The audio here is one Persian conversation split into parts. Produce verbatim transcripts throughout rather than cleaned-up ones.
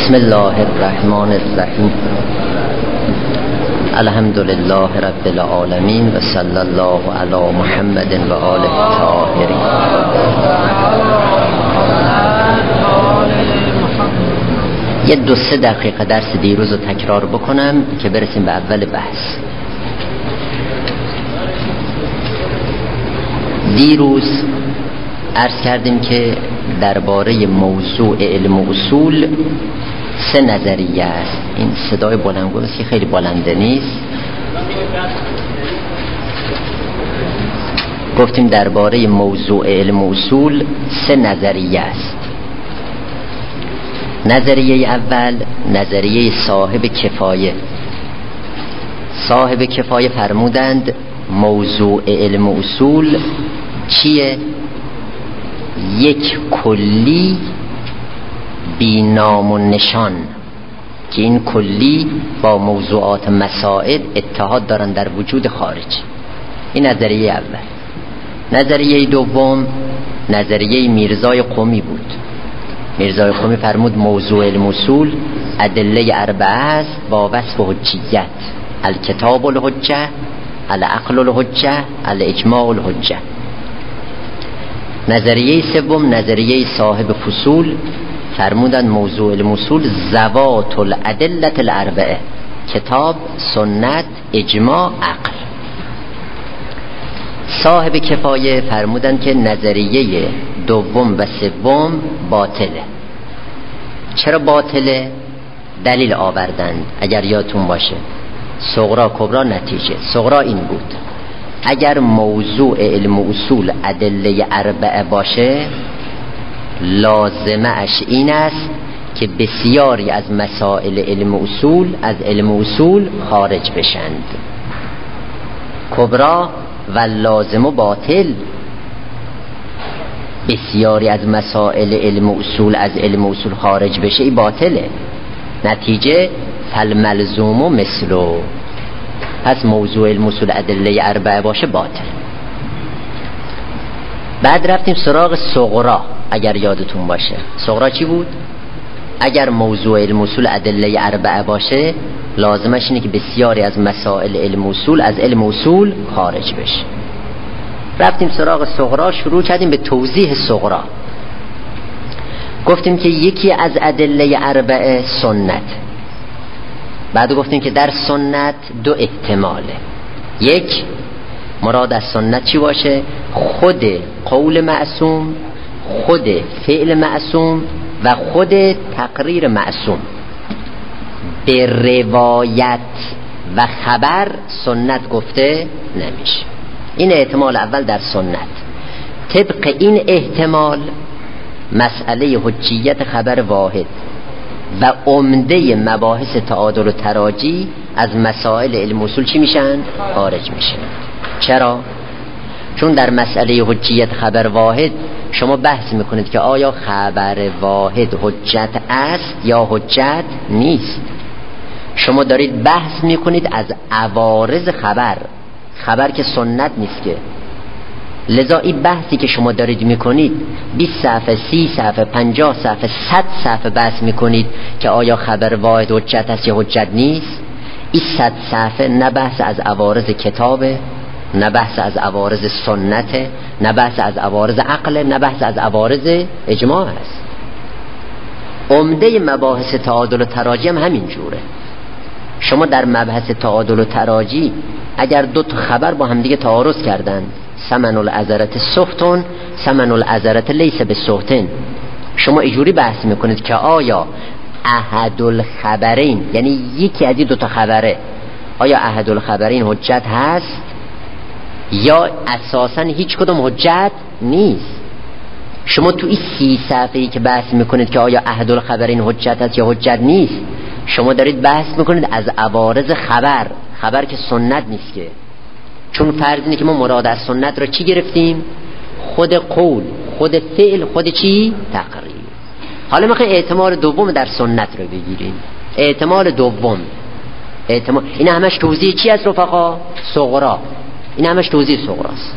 بسم الله الرحمن الرحیم. الحمد لله رب العالمین و صلی الله علی محمد و آله الطاهرین. یه دو سه دقیقه درس دیروز رو تکرار بکنم که برسیم به اول بحث. دیروز عرض کردیم که درباره موضوع علم و اصول سه نظریه است. این صدای بلندگو است که خیلی بلنده نیست. گفتیم درباره موضوع علم و اصول سه نظریه است. نظریه اول نظریه صاحب کفایه. صاحب کفایه فرمودند موضوع علم و اصول چیه؟ یک کلی بی نام و نشان که این کلی با موضوعات مسائل اتحاد دارن در وجود خارج. این نظریه اول. نظریه دوم نظریه میرزای قمی بود. میرزای قمی فرمود موضوع علم اصول ادله اربعه است با وصف حجیت: الکتاب الحجه، العقل الحجه، الاجماع الحجه. نظریه سوم نظریه صاحب فصول فرمودن موضوع علم اصول ذوات الادله الاربعه: کتاب، سنت، اجماع، عقل. صاحب کفایه فرمودن که نظریه دوم و سوم باطله. چرا باطله؟ دلیل آوردند. اگر یادتون باشه صغرا کبرا نتیجه. صغرا این بود: اگر موضوع علم و اصول ادله اربعه باشه لازمه اش این است که بسیاری از مسائل علم و اصول از علم و اصول خارج بشند. کبرا و لازم و باطل: بسیاری از مسائل علم و اصول از علم و اصول خارج بشه ای باطله. نتیجه فالملزوم و مثلو. پس موضوع علم و اصول ادله اربعه باشه باطل. بعد رفتیم سراغ صغرا. اگر یادتون باشه صغرا چی بود؟ اگر موضوع علم و اصول ادله اربعه باشه لازمش اینه که بسیاری از مسائل علم و اصول از علم و اصول خارج بشه. رفتیم سراغ صغرا، شروع کردیم به توضیح صغرا. گفتیم که یکی از ادله اربعه سنت. بعد گفتیم که در سنت دو احتماله. یک، مراد از سنت چی باشه؟ خود قول معصوم، خود فعل معصوم و خود تقریر معصوم. به روایت و خبر سنت گفته نمیشه. این احتمال اول در سنت. طبق این احتمال مسئله حجیت خبر واحد و عمده مباحث تعادل و تراجی از مسائل علم اصول چی میشن؟ خارج میشن. چرا؟ چون در مسئله حجیت خبر واحد شما بحث میکنید که آیا خبر واحد حجت است یا حجت نیست. شما دارید بحث میکنید از عوارض خبر. خبر که سنت نیست که. لذا این بحثی که شما دارید میکنید بیست صفحه، سی صفحه، پنجاه صفحه، صد صفحه بحث میکنید که آیا خبر واحد حجت است یا حجت نیست. این صد صفحه نه بحث از عوارض کتابه، نه بحث از عوارض سنته، نه بحث از عوارض عقل، نه بحث از عوارض اجماع است. عمده مباحث تعادل و تراجی هم همین جوره. شما در مبحث تعادل و تراجی اگر دو تا خبر با هم دیگه تعارض کردن، ثمن العذرة سحت، ثمن العذرة لیس بسحت، شما اینجوری بحث میکنید که آیا احد الخبرین، یعنی یکی از این دو تا خبره، آیا احد الخبرین حجت هست یا اساسا هیچ کدوم حجت نیست. شما تو این سی صفحه‌ای که بحث میکنید که آیا احد الخبرین حجت هست یا حجت نیست، شما دارید بحث میکنید از عوارض خبر. خبر که سنت نیست که. چون فرض اینه که ما مراد از سنت را چی گرفتیم؟ خود قول، خود فعل، خود چی؟ تقریر. حالا میخوایم احتمال دوم در سنت رو بگیریم. احتمال دوم، احتمال این همش توضیح چی است رفقا؟ صغرا. این همش توضیح صغراست.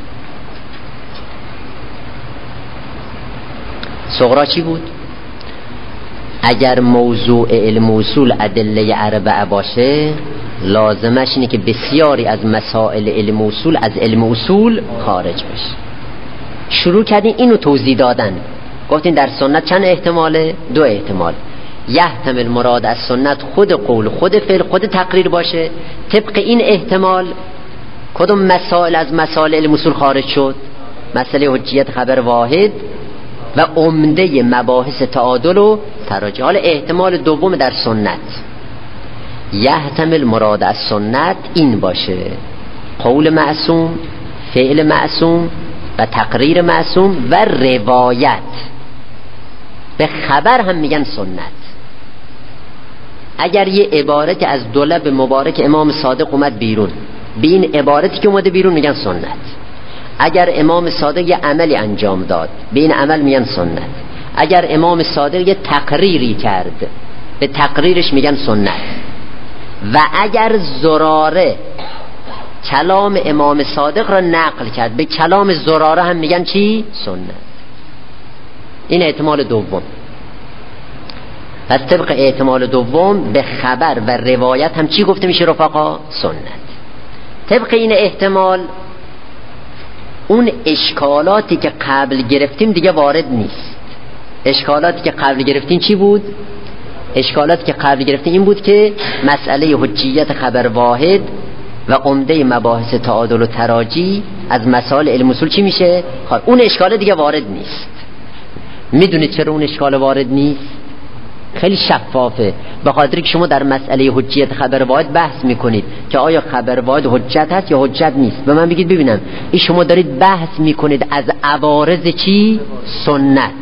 صغرا چی بود؟ اگر موضوع علم اصول ادله اربعه باشه لازمش اینه که بسیاری از مسائل علم اصول از علم اصول خارج بشه. شروع کردین اینو توضیح دادن، گفتین در سنت چند احتماله؟ دو احتمال. یحتمل مراد از سنت خود قول، خود فعل، خود تقریر باشه. طبق این احتمال کدوم مسائل از مسائل علم اصول خارج شد؟ مسئله حجیت خبر واحد و عمده مباحث تعادل و تراجع. حالا احتمال دوم در سنت یحتمل مراد از سنت این باشه قول معصوم، فعل معصوم و تقریر معصوم و روایت. به خبر هم میگن سنت. اگر یه عبارت از دو لب مبارک امام صادق اومد بیرون، به این عبارتی که اومده بیرون میگن سنت. اگر امام صادق یه عملی انجام داد، به این عمل میگن سنت. اگر امام صادق یه تقریری کرد، به تقریرش میگن سنت. و اگر زراره کلام امام صادق را نقل کرد، به کلام زراره هم میگن چی؟ سنت. این احتمال دوم. پس طبق احتمال دوم به خبر و روایت هم چی گفته میشه رفقا؟ سنت. طبق این احتمال اون اشکالاتی که قبل گرفتیم دیگه وارد نیست. اشکالاتی که قبل گرفتیم چی بود؟ اشکالاتی که قبل گرفتیم این بود که مسئله حجیت خبر واحد و عمده مباحث تعادل و تراجی از مسائل علم اصول چی میشه؟ اون اشکال دیگه وارد نیست. میدونید چرا اون اشکال وارد نیست؟ خیلی شفافه. به خاطر که شما در مسئله حجیت خبر واحد بحث میکنید که آیا خبر واحد حجت هست یا حجت نیست. به من بگید ببینم این شما دارید بحث میکنید از عوارض چی؟ سنت.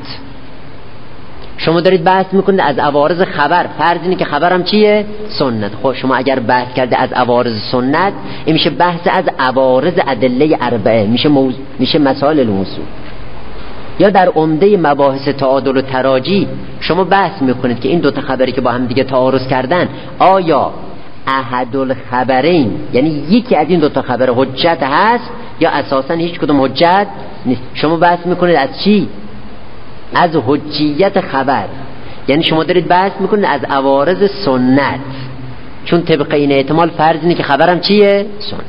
شما دارید بحث میکنید از عوارض خبر. فرض اینه که خبرم چیه؟ سنت. خب شما اگر بحث کرده از عوارض سنت، این میشه بحث از عوارض ادله اربعه، میشه موز... میشه مسائل علم اصول. یا در عمده مباحث تعادل و تراجی شما بحث میکنید که این دوتا خبری که با هم دیگه تعارض کردن، آیا احد الخبرین یعنی یکی از این دوتا خبر حجت هست یا اساسا هیچ کدوم حجت نیست. شما بحث میکنید از چی؟ از حجیت خبر. یعنی شما دارید بحث میکنید از عوارض سنت، چون طبق این احتمال فرض اینه که خبرم چیه؟ سنت.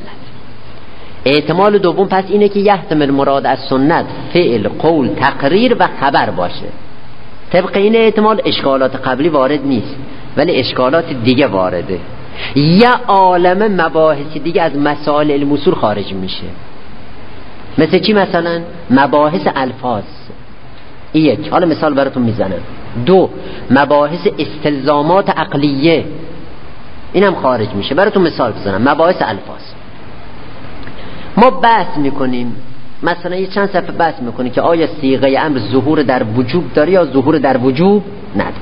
احتمال دوم پس اینه که یحتمل مراد از سنت فعل، قول، تقریر و خبر باشه. طبق این احتمال اشکالات قبلی وارد نیست ولی اشکالات دیگه وارده. یا عالم مباحث دیگه از مسائل علم اصول خارج میشه. مثل چی؟ مثلا مباحث الفاظ. یک، حالا مثال براتون میزنم. دو، مباحث استلزامات عقلیه، اینم خارج میشه. براتون مثال بزنم. مباحث الفاظ ما بحث میکنیم، مثلا یه چند صفحه بحث میکنیم که آیا صیغه امر ظهور در وجوب داره یا ظهور در وجوب نداره.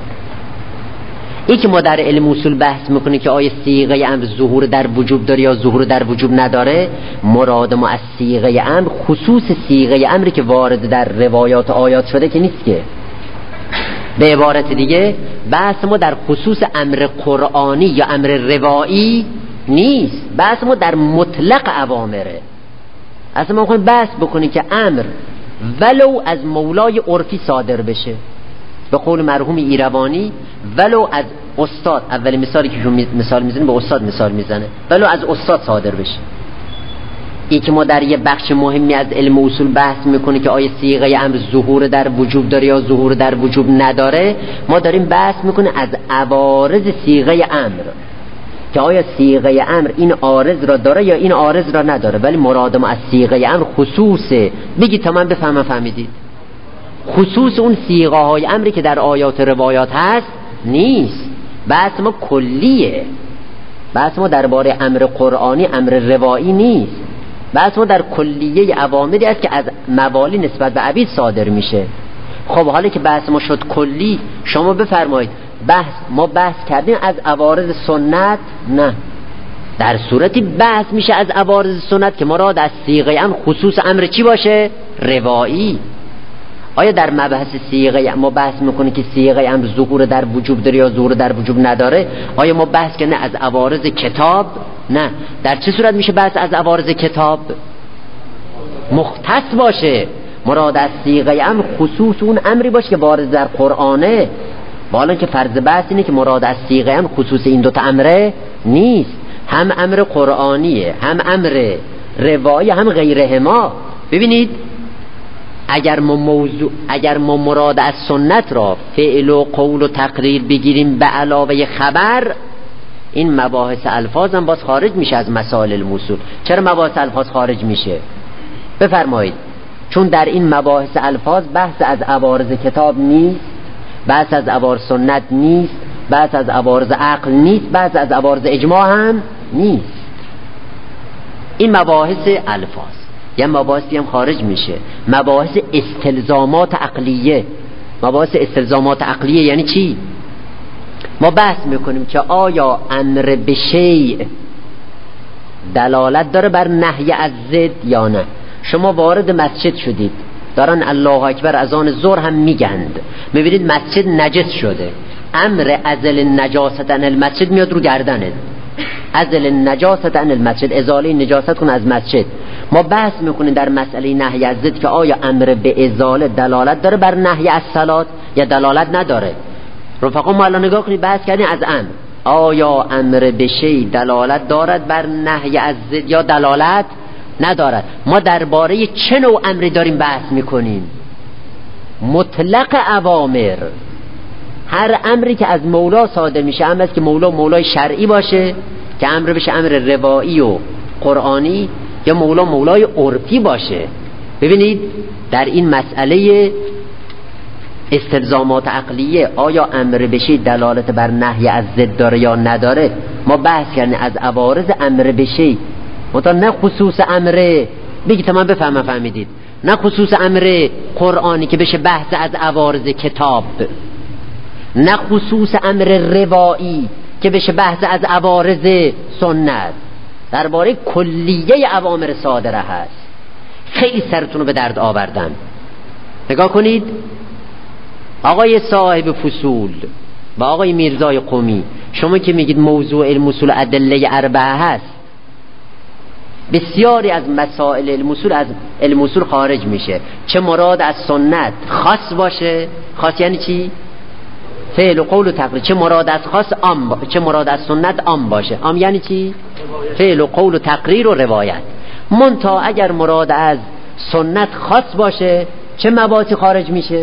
این که ما در علم اصول بحث میکنیم که آیا صیغه امر ظهور در وجوب داره یا ظهور در وجوب نداره، مراد ما از صیغه امر خصوص صیغه امری که وارد در روایات آیات شده که نیست. که به عبارت دیگه بحث ما در خصوص امر قرآنی یا امر روایی نیست. بحث ما در مطلق اوامره. اصلا ما میخوایم بحث بکنیم که امر ولو از مولای عرفی صادر بشه، به قول مرحوم ایروانی، ولو از استاد، اول مثالی که مثال میزنه به استاد مثال میزنه، ولو از استاد صادر بشه. این که ما در یه بخش مهمی از علم اصول بحث میکنه که آیا صیغه امر ظهور در وجوب داره یا ظهور در وجوب نداره، ما داریم بحث میکنه از عوارض صیغه امر که آیا صیغه امر این عارض را داره یا این عارض را نداره. ولی مراد ما از صیغه امر خصوصه. بگید تا من بفهمم فهمیدید. خصوص اون صیغه های امری که در آیات روایات هست نیست. بحث ما کلیه. بحث ما درباره امر قرآنی، امر روایی نیست. بحث ما در کلیه اوامری است که از موالی نسبت به عبید صادر میشه. خب حالا که بحث ما شد کلی، شما بفرمایید بحث ما بحث کردیم از عوارض سنت؟ نه. در صورتی بحث میشه از عوارض سنت که مراد از صیغه امر خصوص امر چی باشه؟ روایی. آیا در مبحث صیغه ما بحث میکنه که صیغه امر ظهور در وجوب داره یا ظهور در وجوب نداره؟ آیا ما بحث کنه از عوارض کتاب؟ نه. در چه صورت میشه بحث از عوارض کتاب؟ مختص باشه. مراد از صیغه امر خصوص اون امری باشه که وارد در قرآنه. حالا که فرض بحث اینه که مراد از صیغه هم خصوص این دوتا امره نیست، هم امر قرآنیه، هم امر روایی، هم غیرهما. ببینید اگر ما موضوع اگر ما مراد از سنت را فعل و قول و تقریر بگیریم به علاوه خبر، این مباحث الفاظ هم باز خارج میشه از مسائل الموصول. چرا مباحث الفاظ خارج میشه؟ بفرمایید. چون در این مباحث الفاظ بحث از عوارض کتاب نیست، بحث از عوارض سنت نیست، بحث از عوارض عقل نیست، بحث از عوارض اجماع هم نیست. این مباحث الفاظ یه مباحثی هم خارج میشه، مباحث استلزامات عقلیه. مباحث استلزامات عقلیه یعنی چی؟ ما بحث میکنیم که آیا امر به شیء دلالت داره بر نهی از ضد یا نه. شما وارد مسجد شدید، دارن الله اکبر از آن ظهر هم میگند، میبینید مسجد نجس شده، امر ازل نجاست عن المسجد میاد رو گردنت، ازل نجاست عن المسجد، ازاله نجاست کن از مسجد. ما بحث میکنیم در مسئله نهی از ضد که آیا امر به ازاله دلالت داره بر نهی از صلات یا دلالت نداره. رفقا ما الان نگاه کنید، بحث کردیم از امر، آیا امر به شیء دلالت دارد بر نهی از ضد یا دلالت ندارد. ما درباره چه نوع امری داریم بحث میکنیم؟ مطلق اوامر، هر امری که از مولا صادر میشه، امر است که مولا مولای شرعی باشه که امر بشه امر روایی و قرآنی، یا مولا مولای عرفی باشه. ببینید در این مسئله استلزامات عقلیه، آیا امر بشه دلالت بر نهی از ضد داره یا نداره، ما بحث کردیم از عوارض امر بشه، منتها نه خصوص امر بگید تا من بفهمم فهمیدید، نه خصوص امر قرآنی که بشه بحث از عوارض کتاب، نه خصوص امر روایی که بشه بحث از عوارض سنت. درباره کلیه اوامر صادره هست. خیلی سرتون رو به درد آوردم. نگاه کنید آقای صاحب فصول و آقای میرزای قمی، شما که میگید موضوع علم اصول ادله اربعه هست، بسیاری از مسائل علم اصول از علم اصول خارج میشه. چه مراد از سنت خاص باشه، خاص یعنی چی؟ فعل و قول و تقریر. چه مراد از خاص عام با... چه مراد از سنت عام باشه. عام یعنی چی؟ فعل و قول و تقریر و روایت. منتها اگر مراد از سنت خاص باشه چه مباحثی خارج میشه؟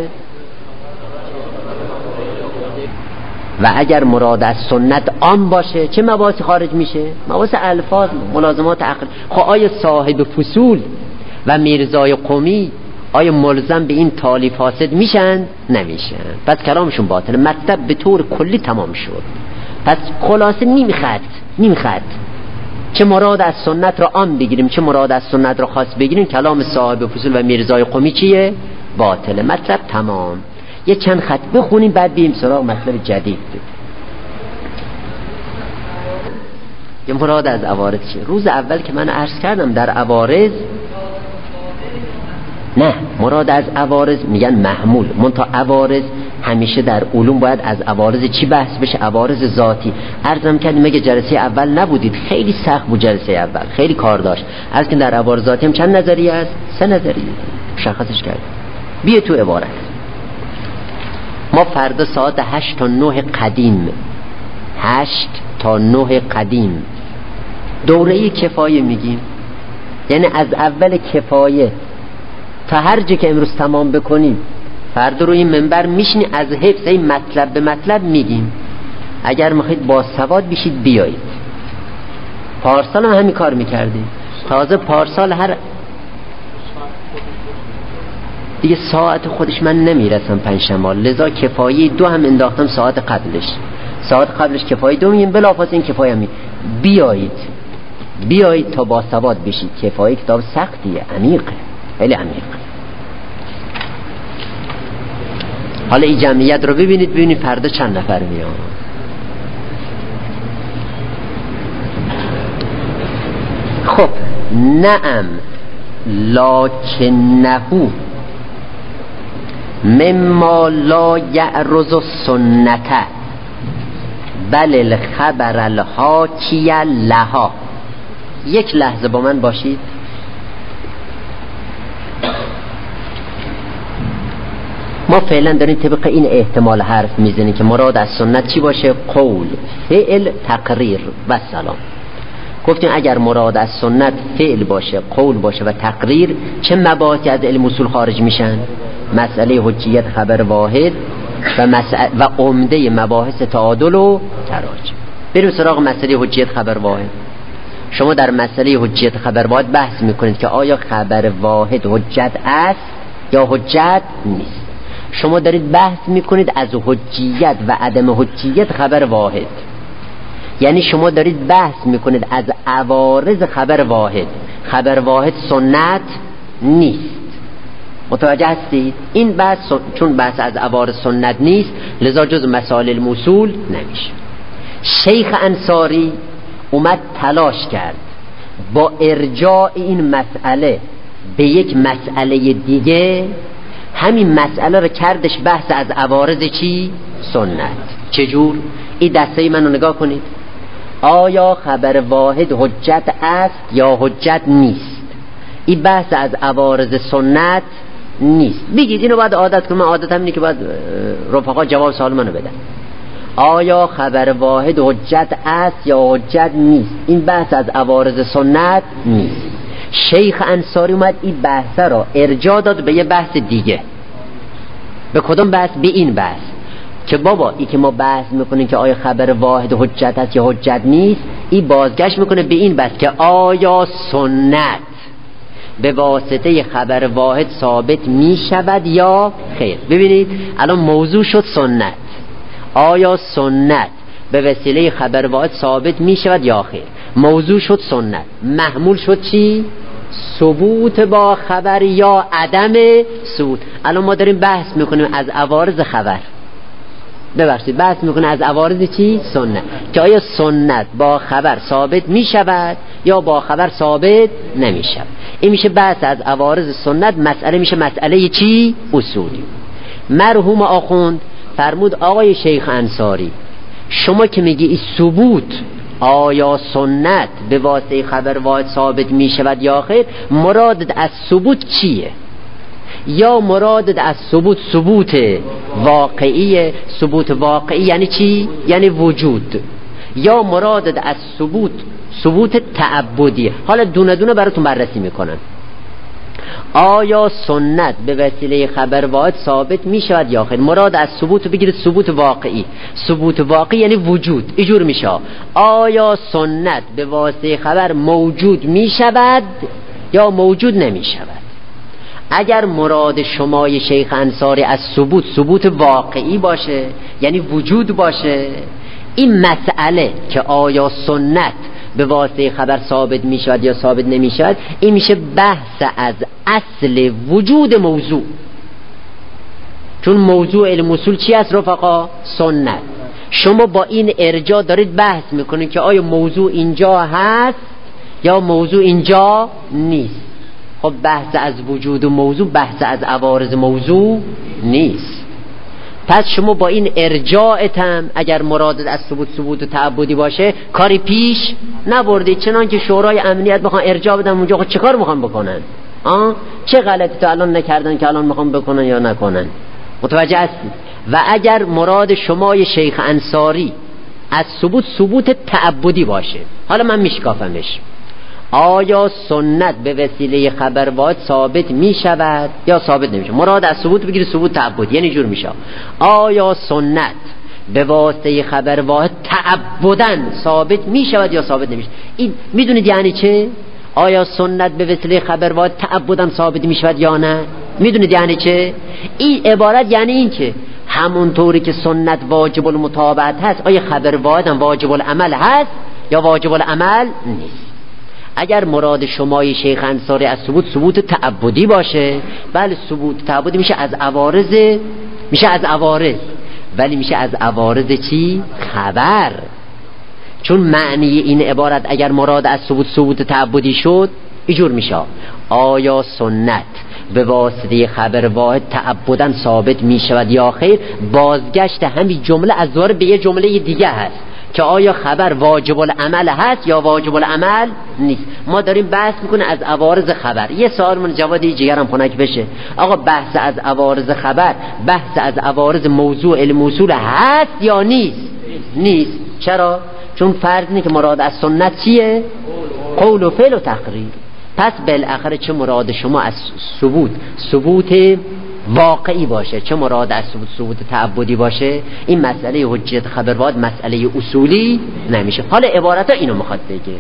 و اگر مراد از سنت عام باشه چه مباحثی خارج میشه؟ مباحث الفاظ، ملازمات عقل. خب آیا صاحب فصول و میرزای قمی آیا ملزم به این تالیف فاسد میشن؟ نمیشن. پس کلامشون باطل، مطلب به طور کلی تمام شد. پس خلاصه نیم خط نیم خط چه مراد از سنت را عام بگیریم چه مراد از سنت را خاص بگیریم، کلام صاحب فصول و میرزای قمی چیه؟ باطله. مطلب تمام. یه چند خط بخونیم بعد بریم سراغ مطلب جدید. یه مراد از عوارض چیه؟ روز اول که من عرض کردم در عوارض، نه مراد از عوارض میگن محمول، منتها عوارض همیشه در علوم باید از عوارض چی بحث بشه؟ عوارض ذاتی. عرضم کردیم مگه جلسه اول نبودید؟ خیلی سخت بود جلسه اول، خیلی کار داشت. از که در عوارض ذاتی هم چند نظریه است؟ سه نظریه مشخصش کردیم. بیا تو عبارت. ما فردا ساعت هشت تا نه قدیم هشت تا نه قدیم دوره کفایه میگیم، یعنی از اول کفایه تا هر جا که امروز تمام بکنیم فردا روی منبر میشینی از حفظ این مطلب به مطلب میگیم. اگر میخواید با سواد بشید بیایید. پارسال هم همین کار میکردیم. تازه پارسال هر دیگه ساعت خودش من نمیرسم پنجشنبه، لذا کفایه دو هم انداختم ساعت قبلش. ساعت قبلش کفایه دو میگیم، بلافاصله این کفایه می بیایید بیایید تا با سواد بشید. کفایه کتاب سختیه، عمیقه، خیلی عمیق. حالا این جمعیت رو ببینید، ببینید فردا چند نفر میان. خب نعم لکنه مما لا یعرض السنته بل الخبر الحاکی لها. یک لحظه با من باشید. ما فعلا داریم طبق این احتمال حرف میزنیم که مراد از سنت چی باشه؟ قول، فعل، تقریر و سلام. گفتیم اگر مراد از سنت فعل باشه، قول باشه و تقریر، چه مباحثی از علم اصول خارج میشن؟ مسئله حجیت خبر واحد و مسئله و عمده مباحث تعادل و تراجع. بریم سراغ مسئله حجیت خبر واحد. شما در مسئله حجیت خبر واحد بحث میکنید که آیا خبر واحد حجت است یا حجت نیست. شما دارید بحث میکنید از حجیت و عدم حجیت خبر واحد، یعنی شما دارید بحث میکنید از عوارض خبر واحد. خبر واحد سنت نیست. متوجه هستید؟ این بحث چون بحث از عوارض سنت نیست، لذا جز مسائل الموصول نمیشه. شیخ انصاری اومد تلاش کرد با ارجاع این مسئله به یک مسئله دیگه، همین مسئله رو کردش بحث از عوارض چی؟ سنت. چجور؟ این دسته منو نگاه کنید. آیا خبر واحد حجت است یا حجت نیست؟ این بحث از عوارض سنت نیست. بگید اینو باید عادت کنم. من عادت هم اینه که باید رفقا جواب سوال منو بدن. آیا خبر واحد حجت است یا حجت نیست؟ این بحث از عوارض سنت نیست. شیخ انصاری اومد این بحث را ارجاع داد به یه بحث دیگه. به کدوم بحث؟ به این بحث که بابا ای که ما بحث میکنیم که آیا خبر واحد حجت است یا حجت نیست، این بازگشت میکنه به این بحث که آیا سنت به واسطه خبر واحد ثابت میشود یا خیر. ببینید الان موضوع شد سنت. آیا سنت به وسیله خبر واحد ثابت میشود یا خیر؟ موضوع شد سنت. محمول شد چی؟ ثبوت با خبر یا عدم ثبوت. الان ما داریم بحث میکنیم از عوارض خبر، ببخشید بحث میکنه از عوارض چی؟ سنت، که آیا سنت با خبر ثابت میشود یا با خبر ثابت نمیشود. این میشه بحث از عوارض سنت. مسئله میشه مسئله چی؟ اصولی. مرحوم آخوند فرمود آقای شیخ انصاری، شما که میگی این ثبوت، آیا سنت به واسطه خبر واحد ثابت میشود یا خیر، مرادت از ثبوت چیه؟ یا مرادت از ثبوت ثبوت واقعی؟ ثبوت واقعی یعنی چی؟ یعنی وجود. یا مرادت از ثبوت ثبوت تعبدی؟ حالا دونه دونه براتون بررسی میکنن. آیا سنت به وسیله خبر واحد ثابت می شود یا خیر؟ مراد از ثبوت بگیرید ثبوت واقعی. ثبوت واقعی یعنی وجود. اینجور میشه. آیا سنت به واسطه خبر موجود می شود یا موجود نمی شود؟ اگر مراد شمای شیخ انصاری از ثبوت ثبوت واقعی باشه، یعنی وجود باشه، این مسئله که آیا سنت به واسطه خبر ثابت می شود یا ثابت نمی شود، این میشه بحث از اصل وجود موضوع. چون موضوع علم اصول چی است رفقا؟ سنت. شما با این ارجاع دارید بحث میکنید که آیا موضوع اینجا هست یا موضوع اینجا نیست. خب بحث از وجود و موضوع بحث از عوارض موضوع نیست. پس شما با این ارجاعت هم اگر مرادت از ثبوت ثبوت و تعبدی باشه، کاری پیش نبردید. چنان که شورای امنیت بخوان ارجاع بدن اونجا، خب چه کار میخوان بکنن؟ آه؟ چه غلطی تو الان نکردن که الان میخوان بکنن یا نکنن؟ متوجه هستید؟ و اگر مراد شمای شیخ انصاری از ثبوت ثبوت تعبدی باشه، حالا من میشکافمش، آیا سنت به وسیله خبر واحد ثابت می شود یا ثابت نمی شود؟ مراد از ثبوت بگیری ثبوت تعبد، یعنی جور می شود آیا سنت به واسطه خبر واحد تعبداً ثابت می شود یا ثابت نمی شود؟ این میدونید یعنی چه؟ آیا سنت به وسیله خبر واحد تعبداً ثابت می شود یا نه؟ میدونید یعنی چه؟ این عبارت یعنی این که همونطوری که سنت واجب المتابعت هست، آیا خبر واحد هم واجب العمل هست یا واجب العمل نیست؟ اگر مراد شمای شیخ انصاری از ثبوت ثبوت تعبدی باشه، بله ثبوت تعبدی میشه از عوارض، میشه از عوارض، ولی میشه از عوارض چی؟ خبر. چون معنی این عبارت اگر مراد از ثبوت ثبوت تعبدی شد، اینجور میشه آیا سنت به واسطه خبر واحد تعبداً ثابت میشود یا خیر؟ بازگشت همین جمله از دوباره به یه جمله دیگه هست که آیا خبر واجب العمل هست یا واجب العمل نیست. ما داریم بحث میکنه از عوارض خبر. یه سوال من جواد جگرم خنک بشه، آقا بحث از عوارض خبر بحث از عوارض موضوع علم اصول هست یا نیست؟ نیست. چرا؟ چون فرض اینه که مراد از سنت چیه؟ قول و فعل و تقریر. پس بالاخره چه مراد شما از ثبوت ثبوت واقعی باشه، چه مراد از ثبوت ثبوت تعبدی باشه، این مسئله حجت خبر باید مسئله اصولی نمیشه. حالا عبارت ها اینو میخواد بگه.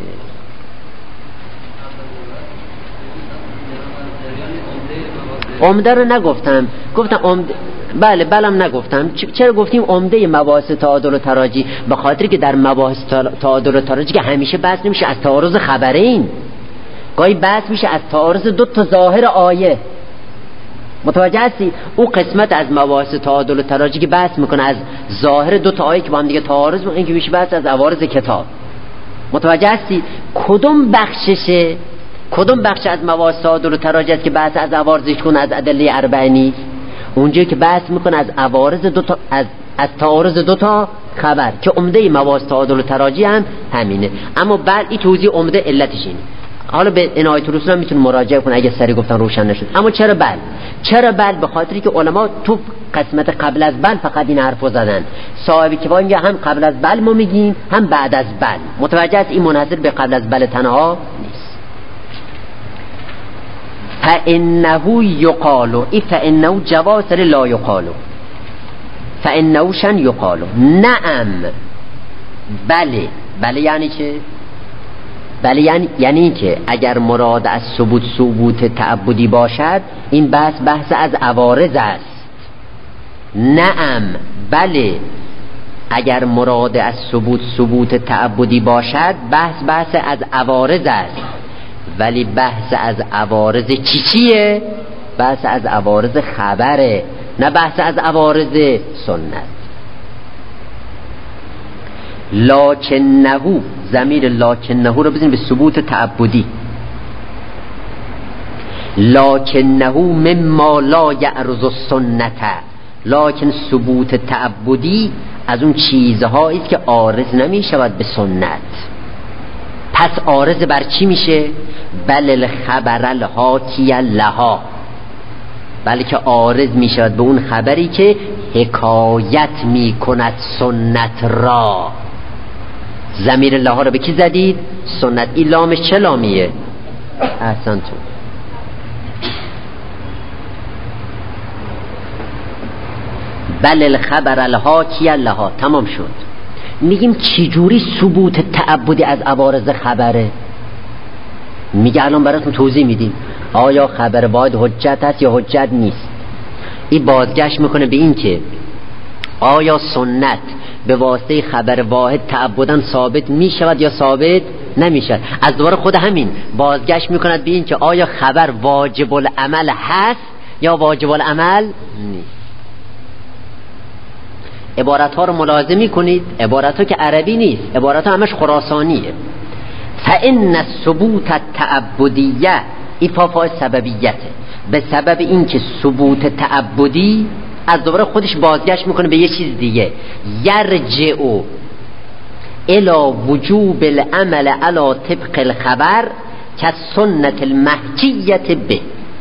عمده رو نگفتم، گفتم عمده، بله بلم نگفتم. چرا گفتیم عمده مباحث تعادل و تراجی؟ به خاطر که در مباحث تعادل و تراجی که همیشه بحث نمیشه از تعارض خبرین، گاهی بحث میشه از تعارض دو تا ظاهر آیه. متوجه هستی؟ او قسمت از مباحث تعادل و تراجی که بحث میکنه از ظاهر دو تا آیه که با هم دیگه تعارض میکنه، این که میشه بحث از عوارض کتاب. متوجه هستی؟ کدوم بخششه؟ کدوم بخش از مباحث تعادل و تراجی است که بحث از عوارضش کنه از ادله اربعه نیست؟ اونجایی که بحث میکنه از عوارض دو تا از از تعارض دو تا خبر که عمده مباحث تعادل و تراجی هم همینه. اما بعد این توضیح عمده علتش اینه. حالا به عنایت الرسول هم میتونه مراجعه کنه اگه سری گفتن روشن نشد. اما چرا بل؟ چرا بل؟ به خاطری که علما تو قسمت قبل از بل فقط این حرفو زدن. صاحب کفایه میگه هم قبل از بل ما میگیم هم بعد از بل. متوجه است این منحصر به قبل از بل تنها نیست. فانه یقال، این فانه جواز لا یقال، فانه شن یقال. نعم بله. بله یعنی چه؟ بله یعنی یعنی که اگر مراد از ثبوت ثبوت تعبدی باشد این بحث بحث از عوارض است. نعم بله اگر مراد از ثبوت ثبوت تعبدی باشد بحث بحث از عوارض است. ولی بحث از عوارض چی چیه؟ بحث از عوارض خبره، نه بحث از عوارض سنت. لکنهو، ضمیر لکنهو رو بزنید به ثبوت تعبدی. لکنهو مما لا یعرض السنت، لکن ثبوت تعبدی از اون چیزهایی است که عارض نمی شود به سنت. پس عارض بر چی میشه؟ بل الخبر الحاکی لها، بلکه عارض می شود به اون خبری که حکایت می کند سنت را. ضمیر لها رو به کی زدید؟ سنت. این لامش چه لامیه؟ احسنتون. بل الخبر الحاکی لها. تمام شد. میگیم چجوری ثبوت تعبدی از عوارض خبره؟ میگه الان براتون توضیح میدیم. آیا خبر باید حجت هست یا حجت نیست؟ این بازگشت میکنه به این که آیا سنت به واسطه خبر واحد تعبداً ثابت میشود یا ثابت نمیشود. از دوباره خود همین بازگشت میکند به این که آیا خبر واجب العمل هست یا واجب العمل نیست. عبارت ها رو ملاحظه میکنید، عبارت ها که عربی نیست، عبارت ها همش خراسانیه. فإن ثبوت التعبدیه ایفافای سببیته، به سبب این که ثبوت تعبدی از دوباره خودش بازگشت میکنه به یه چیز دیگه. یرجعو الی وجوب العمل علی طبق الخبر که سنت المحکیت به،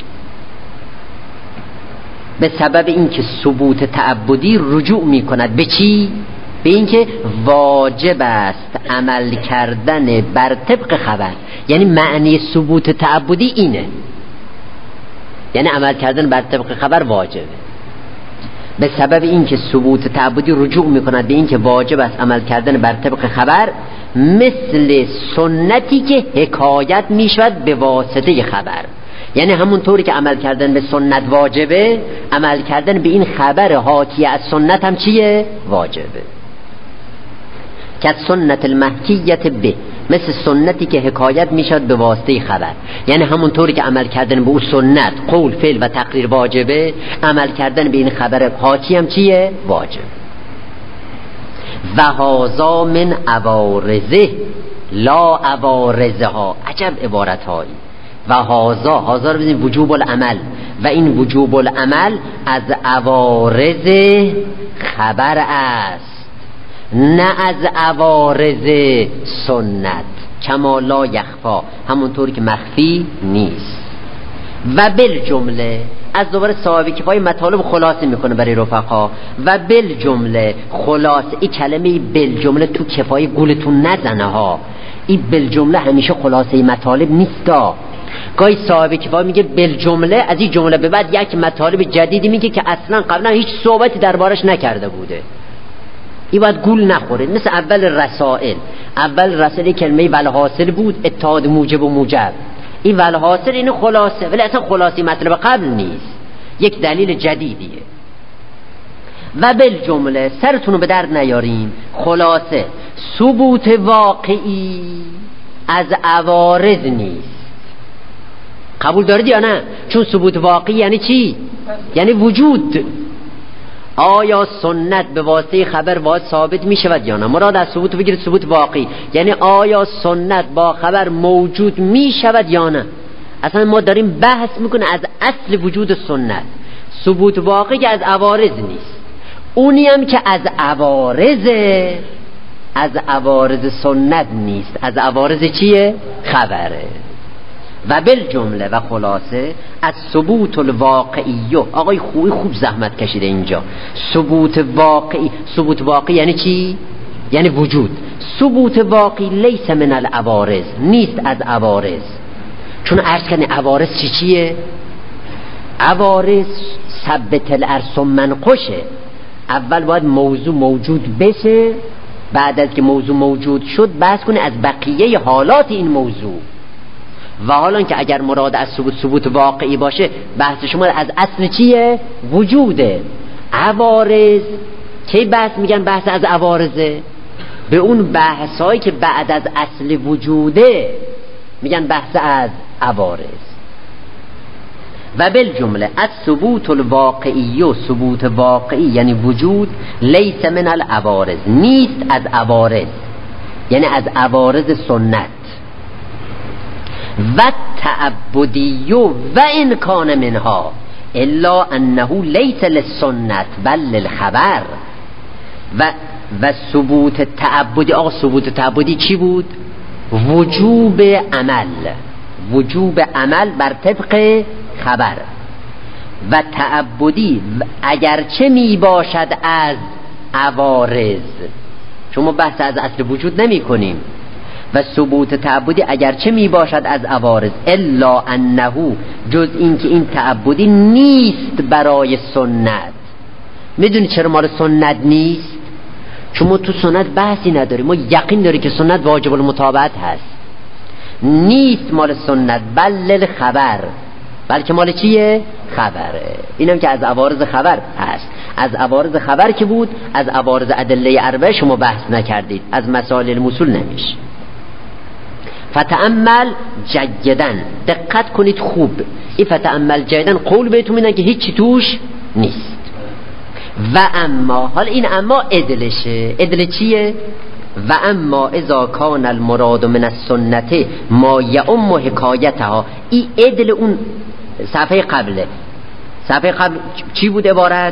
به سبب این که ثبوت تعبدی رجوع میکند به چی؟ به این که واجب است عمل کردن بر طبق خبر. یعنی معنی ثبوت تعبدی اینه، یعنی عمل کردن بر طبق خبر واجبه. به سبب این که ثبوت تعبدی رجوع میکند به این که واجب است عمل کردن بر طبق خبر، مثل سنتی که حکایت میشود به واسطه خبر. یعنی همون طوری که عمل کردن به سنت واجبه، عمل کردن به این خبر حاکی از سنت هم چیه؟ واجبه. که سنت المحکیت به، مثل سنتی که حکایت میشد به واسطه خبر. یعنی همون طوری که عمل کردن به اون سنت قول فعل و تقریر واجبه، عمل کردن به این خبر حاکی هم چیه؟ واجب. و هذا من عوارضه لا عوارضها. عجب عبارت هایی. و هذا، هذا رو بزنید وجوب العمل، و این وجوب العمل از عوارض خبر است. نه از عوارض سنت، کما لا یخفا، همونطور که مخفی نیست. و بالجمله، از دوباره صاحب کفایه مطالب خلاصه میکنه برای رفقا. و بالجمله، خلاصه، این کلمه بالجمله تو کفایه گولتون نزنه ها، این بالجمله همیشه خلاصه مطالب نیستا. گاهی صاحب کفایه میگه بالجمله، از این جمله به بعد یک مطالب جدیدی میگه که اصلا قبلا هیچ صحبتی دربارش نکرده بوده. این باید گول نخوره. مثل اول رسائل، اول رسائل کلمه والحاصل بود، اتحاد موجب و موجب. این والحاصل اینو خلاصه، ولی اصلا خلاصی مطلب قبل نیست، یک دلیل جدیدیه. و بالجمله، سرتونو به درد نیارین، خلاصه ثبوت واقعی از عوارض نیست. قبول دارید یا نه؟ چون ثبوت واقعی یعنی چی؟ یعنی وجود. آیا سنت به واسطه خبر باید ثابت می شود یا نه؟ مراد از ثبوت بگیرید ثبوت واقعی، یعنی آیا سنت با خبر موجود می شود یا نه. اصلا ما داریم بحث میکنه از اصل وجود سنت. ثبوت واقعی از عوارض نیست، اونی هم که از عوارض از عوارض سنت نیست. از عوارض چیه؟ خبره. و بالجمله، و خلاصه، از ثبوت الواقعی. آقای خوبی خوب زحمت کشیده اینجا. ثبوت واقعی، ثبوت واقعی یعنی چی؟ یعنی وجود. ثبوت واقعی لیس من العوارض، نیست از عوارض. چون عرض کردن عوارض چی چیه؟ عوارض ثبت الارض منقشه. اول باید موضوع موجود بشه، بعد از که موضوع موجود شد بحث کنه از بقیه حالات این موضوع. و حالا که اگر مراد از ثبوت ثبوت واقعی باشه، بحث شما از اصل چیه؟ وجوده. عوارض کی بحث میگن بحث از عوارضه؟ به اون بحثایی که بعد از اصل وجوده میگن بحث از عوارض. و بالجمله از ثبوت الواقعی، و ثبوت واقعی یعنی وجود، لیس من العوارض، نیست از عوارض، یعنی از عوارض سنت. و تعبدی و ان کان منها الا انه لیس للسنت بل للخبر. و و ثبوت تعبدی، آقا ثبوت تعبدی چی بود؟ وجوب عمل، وجوب عمل بر طبق خبر. و تعبدی اگرچه می باشد از عوارض، چون ما بحث از اصل وجود نمی کنیم. و ثبوت تعبدی اگرچه می باشد از عوارض، الا انه، جز این که این تعبدی نیست برای سنت. میدونی چرا مال سنت نیست؟ چون ما تو سنت بحثی نداریم، ما یقین داریم که سنت واجب المتابعت هست. نیست مال سنت بل للخبر، بلکه مال چیه؟ خبره. اینم که از عوارض خبر هست. از عوارض خبر که بود، از عوارض ادله اربعه شما بحث نکردید، از مسائل الموصول نمیشه. فتأمل جیدن، دقت کنید خوب. این فتأمل جیدن قول بهتون میدن که هیچی توش نیست. و اما، حالا این اما ادلشه. ادل چیه؟ و اما اذا کان المراد من السنت ما یعم حکایتها. این ادل اون صفحه قبله. صفحه قبل چی بود عبارت؟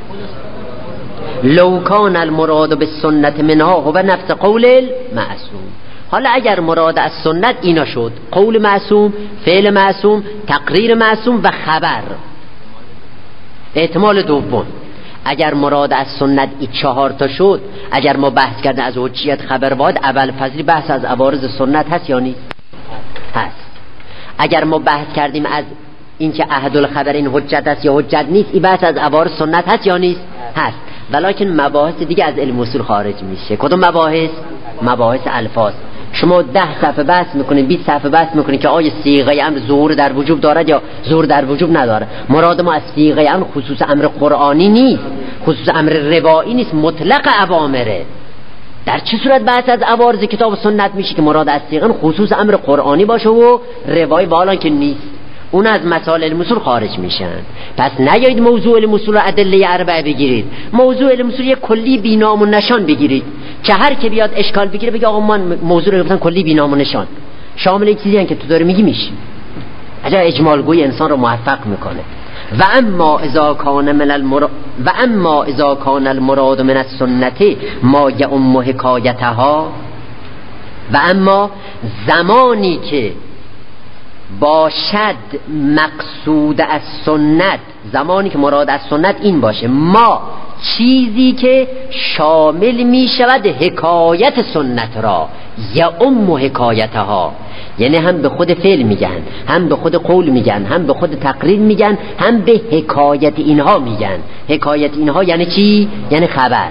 لو کان المراد بالسنت منها هو نفس قول المعصوم. حالا اگر مراد از سنت اینا شد، قول معصوم، فعل معصوم، تقریر معصوم و خبر. احتمال دوم، اگر مراد از سنت این چهار تا شد، اگر ما بحث کردن از حجیت خبر واحد، اول فضلی بحث از عوارض سنت هست یا نیست؟ هست. اگر ما بحث کردیم از این که احد الخبر این حجت هست یا حجت نیست، این بحث از عوارض سنت هست یا نیست؟ هست. ولیکن مباحث دیگه از علم اصول خارج میشه. کدوم مباحث؟ مباحث الفاظ. شما ده صفحه بحث میکنین، بیست صفحه بحث میکنین که آیا صیغه امر ظهور در وجوب دارد یا ظهور در وجوب نداره. مراد ما از صیغه امر خصوص امر قرآنی نیست، خصوص امر روایی نیست، مطلق اوامره. در چه صورت بحث از عوارض کتاب و سنت میشه که مراد از صیغه خصوص امر قرآنی باشه و روایی بالا که نیست، اون از مسائل الموصول خارج میشن. پس نیایید موضوع الموصول رو ادله اربعه بگیرید، موضوع الموصول یک کلی بینام و نشان بگیرید که هر کی بیاد اشکال بگیره بگه آقا من موضوع رو گفتن کلی بینام و نشان، شامل یک چیزی که تو داره میگی میشه. عجب اجمال گوی انسان رو موفق میکنه. و اما اذا کان من المراد و اما اذا کان المراد من السنت ما یعم حکایتها، و اما زمانی که باشد مقصود از سنت، زمانی که مراد از سنت این باشه ما چیزی که شامل می شود حکایت سنت را، یعم حکایتها، یعنی هم به خود فعل میگن، هم به خود قول میگن، هم به خود تقریر میگن، هم به حکایت اینها میگن. حکایت اینها یعنی چی؟ یعنی خبر.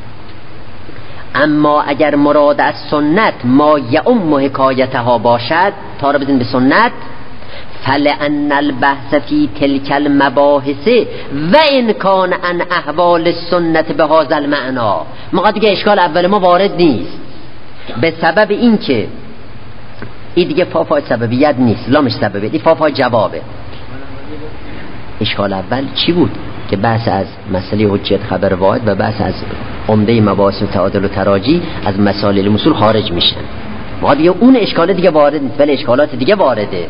اما اگر مراد از سنت ما یعم حکایتها باشد، تا را بزن به سنت، فلأن البحث فی تلک المباحث و ان کان عن احوال السنت به هذا المعنی، ما دیگه اشکال اول ما وارد نیست، به سبب این که این دیگه فافای سببیت نیست، لامش سببیت، این فافای جوابه. اشکال اول چی بود؟ که بحث از مسئله حجیت خبر واحد و بحث از عمده مباحث تعادل و تراجی از مسائل اصول خارج میشن. ما دیگه اون اشکال دیگه وارد نیست، ولی اشکالات دیگه وارده.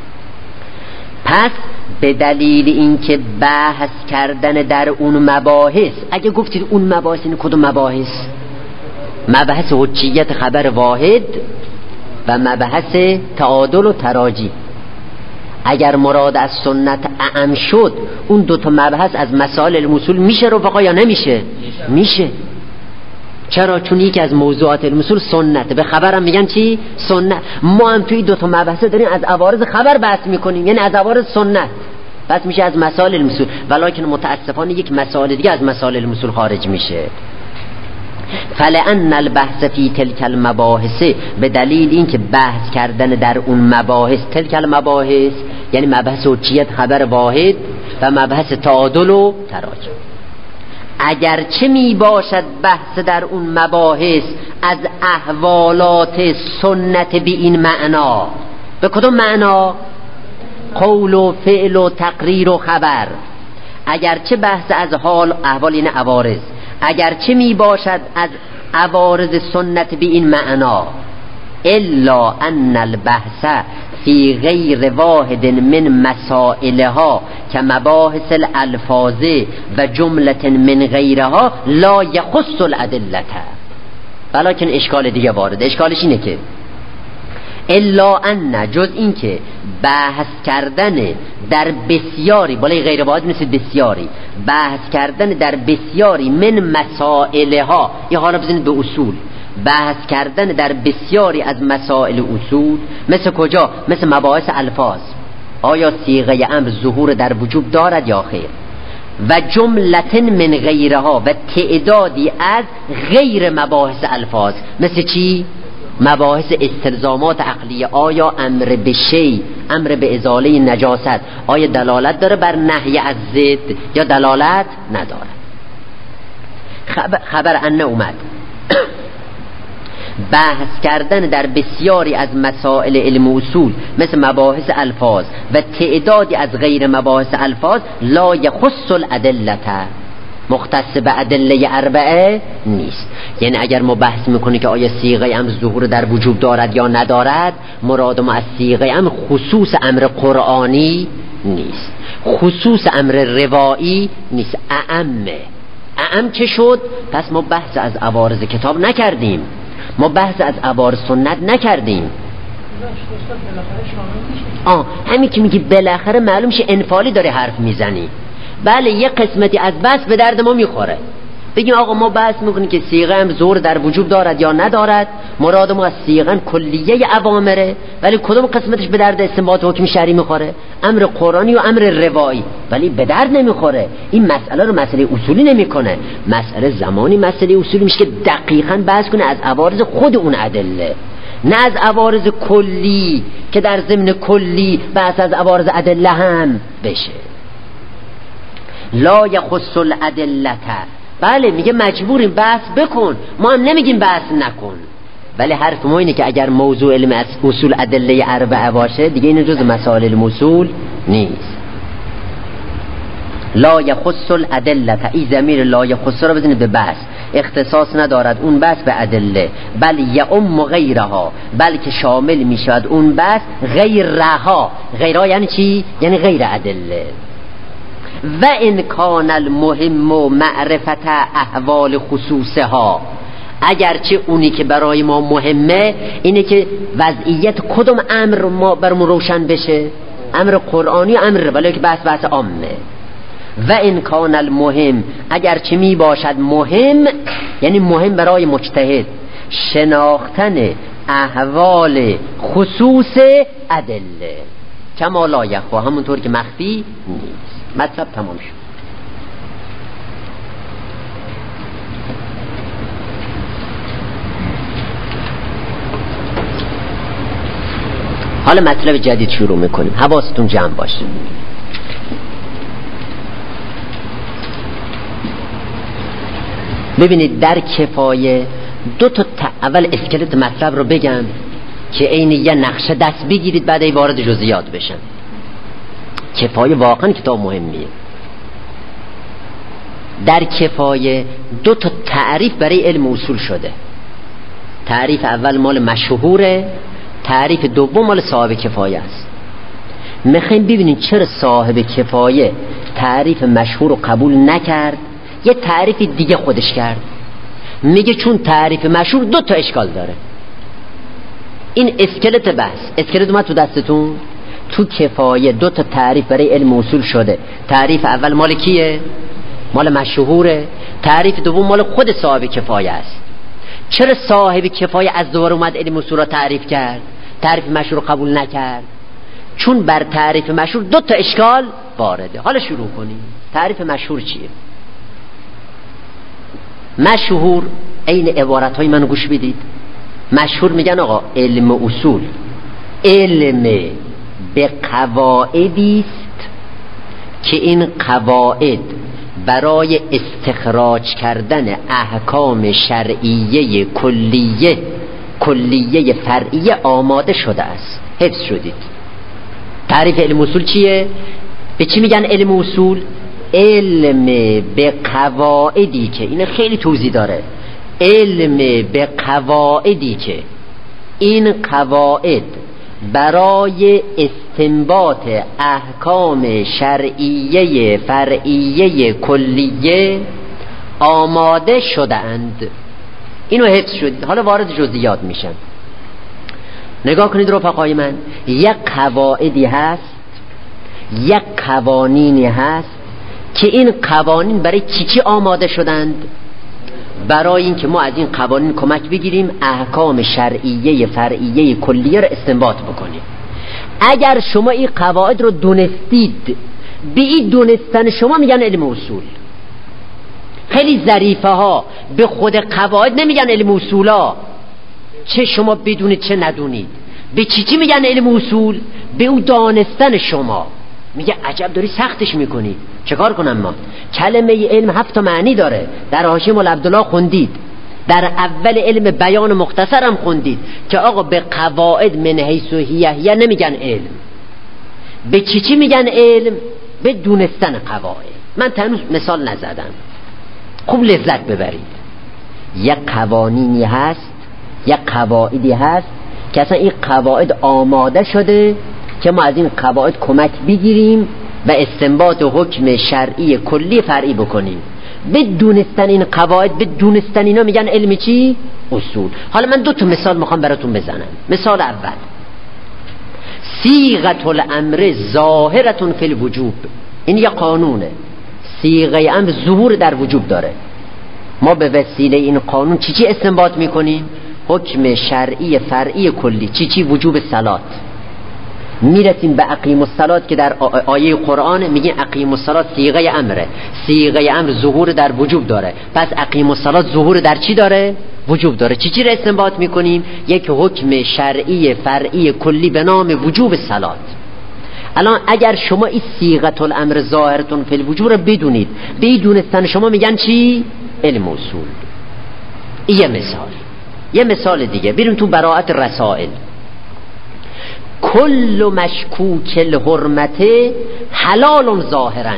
پس به دلیل اینکه بحث کردن در اون مباحث، اگه گفتید اون مباحث، این کدوم مباحث؟ مبحث حجیت خبر واحد و مبحث تعادل و تراجی. اگر مراد از سنت اعم شد، اون دوتا مبحث از مسائل اصول میشه رفقا یا نمیشه؟ میشه. چرا؟ چون یکی از موضوعات اصول سنت، به خبرم میگن چی؟ سنت. ما هم توی دوتا مبحث داریم از عوارض خبر بحث میکنیم، یعنی از عوارض سنت، پس میشه از مسائل اصول. ولکن متاسفانه یک مسائل دیگه از مسائل اصول خارج میشه. فلأن البحث فی تلک المباحث، به دلیل اینکه بحث کردن در اون مباحث، تلک المباحث یعنی مبحث حجیت خبر واحد و مبحث تعادل و تراجع، اگرچه می باشد بحث در اون مباحث از احوالات سنت به این معنا، به کدوم معنا؟ قول و فعل و تقریر و خبر. اگرچه بحث از حال، احوال یعنی عوارض، اگرچه می باشد از عوارض سنت به این معنا، الا ان البحث فی غیر واحد من مسائلها که مباحث الالفاظ و جملت من غیرها لا یخص الادلة. ولیکن اشکال دیگه وارد. اشکالش اینه که الا ان، جز این که بحث کردن در بسیاری، بالای غیر واحد مثل بسیاری، بحث کردن در بسیاری من مسائلها، یه حالا بزنید به اصول، بحث کردن در بسیاری از مسائل اصول، مثل کجا؟ مثل مباحث الفاظ، آیا صیغه امر ظهور در وجوب دارد یا خیر، و جملت من غیرها، و تعدادی از غیر مباحث الفاظ، مثل چی؟ مباحث استلزامات عقلیه، آیا امر به شی، امر به ازاله نجاست، آیا دلالت داره بر نهی از ضد یا دلالت نداره. خبر, خبر ان اومد بحث کردن در بسیاری از مسائل علم اصول مثل مباحث الفاظ و تعدادی از غیر مباحث الفاظ لا یخص الادلة، مختص به ادله اربعه نیست. یعنی اگر ما بحث میکنیم که آیا صیغه امر ظهور در وجوب دارد یا ندارد، مراد ما از صیغه امر خصوص امر قرآنی نیست، خصوص امر روایی نیست، اعمه. اعم چه شد؟ پس ما بحث از عوارض کتاب نکردیم، ما بحث از عوارض سنت نکردیم. آه همین که میگی بالاخره معلوم شه انفالی داره حرف میزنی. بله یه قسمتی از بحث به درد ما میخوره، بگیم آقا ما بحث میکنیم که صیغه هم زور در وجوب دارد یا ندارد، مراد ما از صیغه کلیه اوامره، ولی کدوم قسمتش به درد استنباط حکم شرعی میخوره؟ امر قرآنی و امر روایی، ولی به درد نمیخوره. این مسئله رو مسئله اصولی نمیکنه، مسئله زمانی مسئله اصولی میشه که دقیقاً بحث کنه از عوارض خود اون ادله، نه از عوارض کلی که در ضمن کلی بحث از عوارض ادله هم بشه. لا یخص الادله، بله میگه مجبوریم بحث بکن، ما هم نمیگیم بحث نکن، ولی حرف ما اینه که اگر موضوع علم اصول ادله اربعه باشه دیگه این جز مسائل اصول نیست. لا یخص الادله، ای ضمیر لا یخص رو بزنید به بحث، اختصاص ندارد اون بحث به ادله، بل یعم غیرها، بلکه شامل میشود اون بحث غیرها. غیرها یعنی چی؟ یعنی غیر ادله. و ان کان المهم و معرفت احوال خصوصها، اگرچه اونی که برای ما مهمه اینه که وضعیت کدوم امر ما برامون روشن بشه، امر قرآنی امر ولی که بحث بحث عامه. و ان کان المهم، اگرچه می باشد مهم، یعنی مهم برای مجتهد شناختن احوال خصوص ادله، کما لا یخفی، همونطور که مخفی نیست. مطلب تمام شد. حالا مطلب جدید شروع میکنیم، حواستون جمع باشه. ببینید در کفایه دو تا اول اسکلت مطلب رو بگم که عین یه نقشه دست بگیرید بعد ای وارد جزئیات بشن. کفایه واقعا کتاب مهمیه. در کفایه دو تا تعریف برای علم اصول شده. تعریف اول مال مشهوره، تعریف دوم مال صاحب کفایه است. میخوایم ببینیم چرا صاحب کفایه تعریف مشهور رو قبول نکرد، یه تعریف دیگه خودش کرد. میگه چون تعریف مشهور دو تا اشکال داره. این اسکلت بحث، اسکلت اومد تو دستتون. تو کفایه دو تا تعریف برای علم اصول شده. تعریف اول مال کیه؟ مال مشهوره. تعریف دوم مال خود صاحب کفایه است. چرا صاحب کفایه از دوباره اومد علم اصول را تعریف کرد، تعریف مشهور رو قبول نکرد؟ چون بر تعریف مشهور دو تا اشکال وارده. حالا شروع کنیم. تعریف مشهور چیه؟ مشهور این عبارت های منو گوش بدید. مشهور میگن آقا علم اصول علم به قواعدی است که این قواعد برای استخراج کردن احکام شرعیه کلیه کلیه فرعیه آماده شده است. حفظ شدید. تعریف علم اصول چیه؟ به چی میگن علم اصول؟ علم به قواعدی که، این خیلی توضیح داره، علم به قواعدی که این قواعد برای استنباط احکام شرعیه فرعیه کلیه آماده شده اند. اینو حفظ شدید. حالا وارد جزئیات میشن. نگاه کنید رفقای من، یک قواعدی هست، یک قوانینی هست که این قوانین برای چی چی آماده شدند؟ برای این که ما از این قوانین کمک بگیریم احکام شرعیه فرعیه کلیه رو استنباط بکنیم. اگر شما این قواعد رو دونستید، به این دونستن شما میگن علم اصول. خیلی ظریفه ها به خود قواعد نمیگن علم اصولا، چه شما بدونید چه ندونید. به چی چی میگن علم اصول؟ به اون دانستن شما. میگه عجب داری سختش میکنی، چه کار کنم ما؟ کلمه علم هفت تا معنی داره. در حاشیه مولا عبدالله خوندید، در اول علم بیان مختصر هم خوندید که آقا به قواعد من حیث و هیه هیه نمیگن علم. به چی چی میگن علم؟ به دونستن قواعد. من تنوز مثال نزدم، خوب لذت ببرید. یک قوانینی هست، یک قواعدی هست که اصلا این قواعد آماده شده که ما از این قواعد کمک بگیریم و استنباط حکم شرعی کلی فرعی بکنیم. به دونستن این قواعد، به دونستن اینا میگن علم چی؟ اصول. حالا من دو تا مثال میخوام براتون بزنم. مثال اول، صیغه الامر ظاهرة فی الوجوب. این یه قانونه. صیغه امر ظهور در وجوب داره. ما به وسیله این قانون چی چی استنباط میکنیم؟ حکم شرعی فرعی کلی. چی چی؟ وجوب صلات. میرسیم به اقیم الصلات که در آیه قرآن میگه اقیم الصلات صیغه امره. صیغه امر ظهور در وجوب داره، پس اقیم الصلات ظهور در چی داره؟ وجوب داره. چی چی رو استنباط میکنیم؟ یک حکم شرعی فرعی کلی به نام وجوب صلات. الان اگر شما این صیغه الامر ظاهرتون فی الوجوب رو بدونید، به دونستن شما میگن چی؟ علم اصول. یه مثال. یه مثال دیگه بریم تو براءت رسائل. کل مشکوک الحرمت حلال ظاهرا.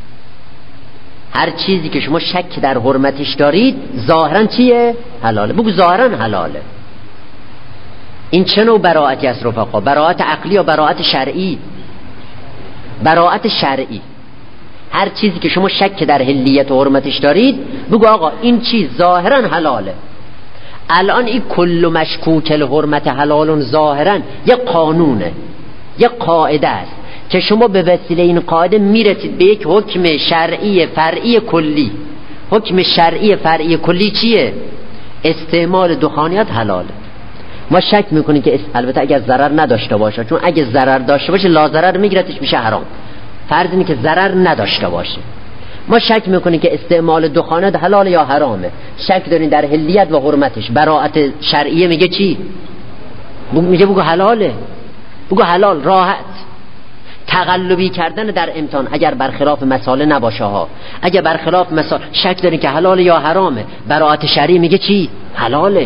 هر چیزی که شما شک در حرمتش دارید ظاهرا چیه؟ حلاله. بگو ظاهرا حلاله. این چه نوع براءتی است رفقا؟ براءت عقلی یا براءت شرعی؟ براءت شرعی. هر چیزی که شما شک در حلیت و حرمتش دارید بگو آقا این چیز ظاهرا حلاله. الان این کل مشکوک الحرمت حلال ظاهرا یه قانونه، یه قاعده است که شما به وسیله این قاعده میرسید به یک حکم شرعی فرعی کلی. حکم شرعی فرعی کلی چیه؟ استعمال دخانیات حلاله. ما شک میکنیم که البته اگر ضرر نداشته باشه، چون اگه ضرر داشته باشه لا ضرر میگیرتش میشه حرام. فرض اینه که ضرر نداشته باشه. ما شک میکنیم که استعمال دخانیات حلال یا حرامه. شک دارین در حلیت و حرمتش. براءت شرعیه میگه چی؟ میگه بگو حلاله، بگو حلال، راحت. تقلبی کردن در امتحان اگر برخلاف مساله نباشه ها، اگر برخلاف مساله شک دارین که حلال یا حرامه، براءت شرعی میگه چی؟ حلاله.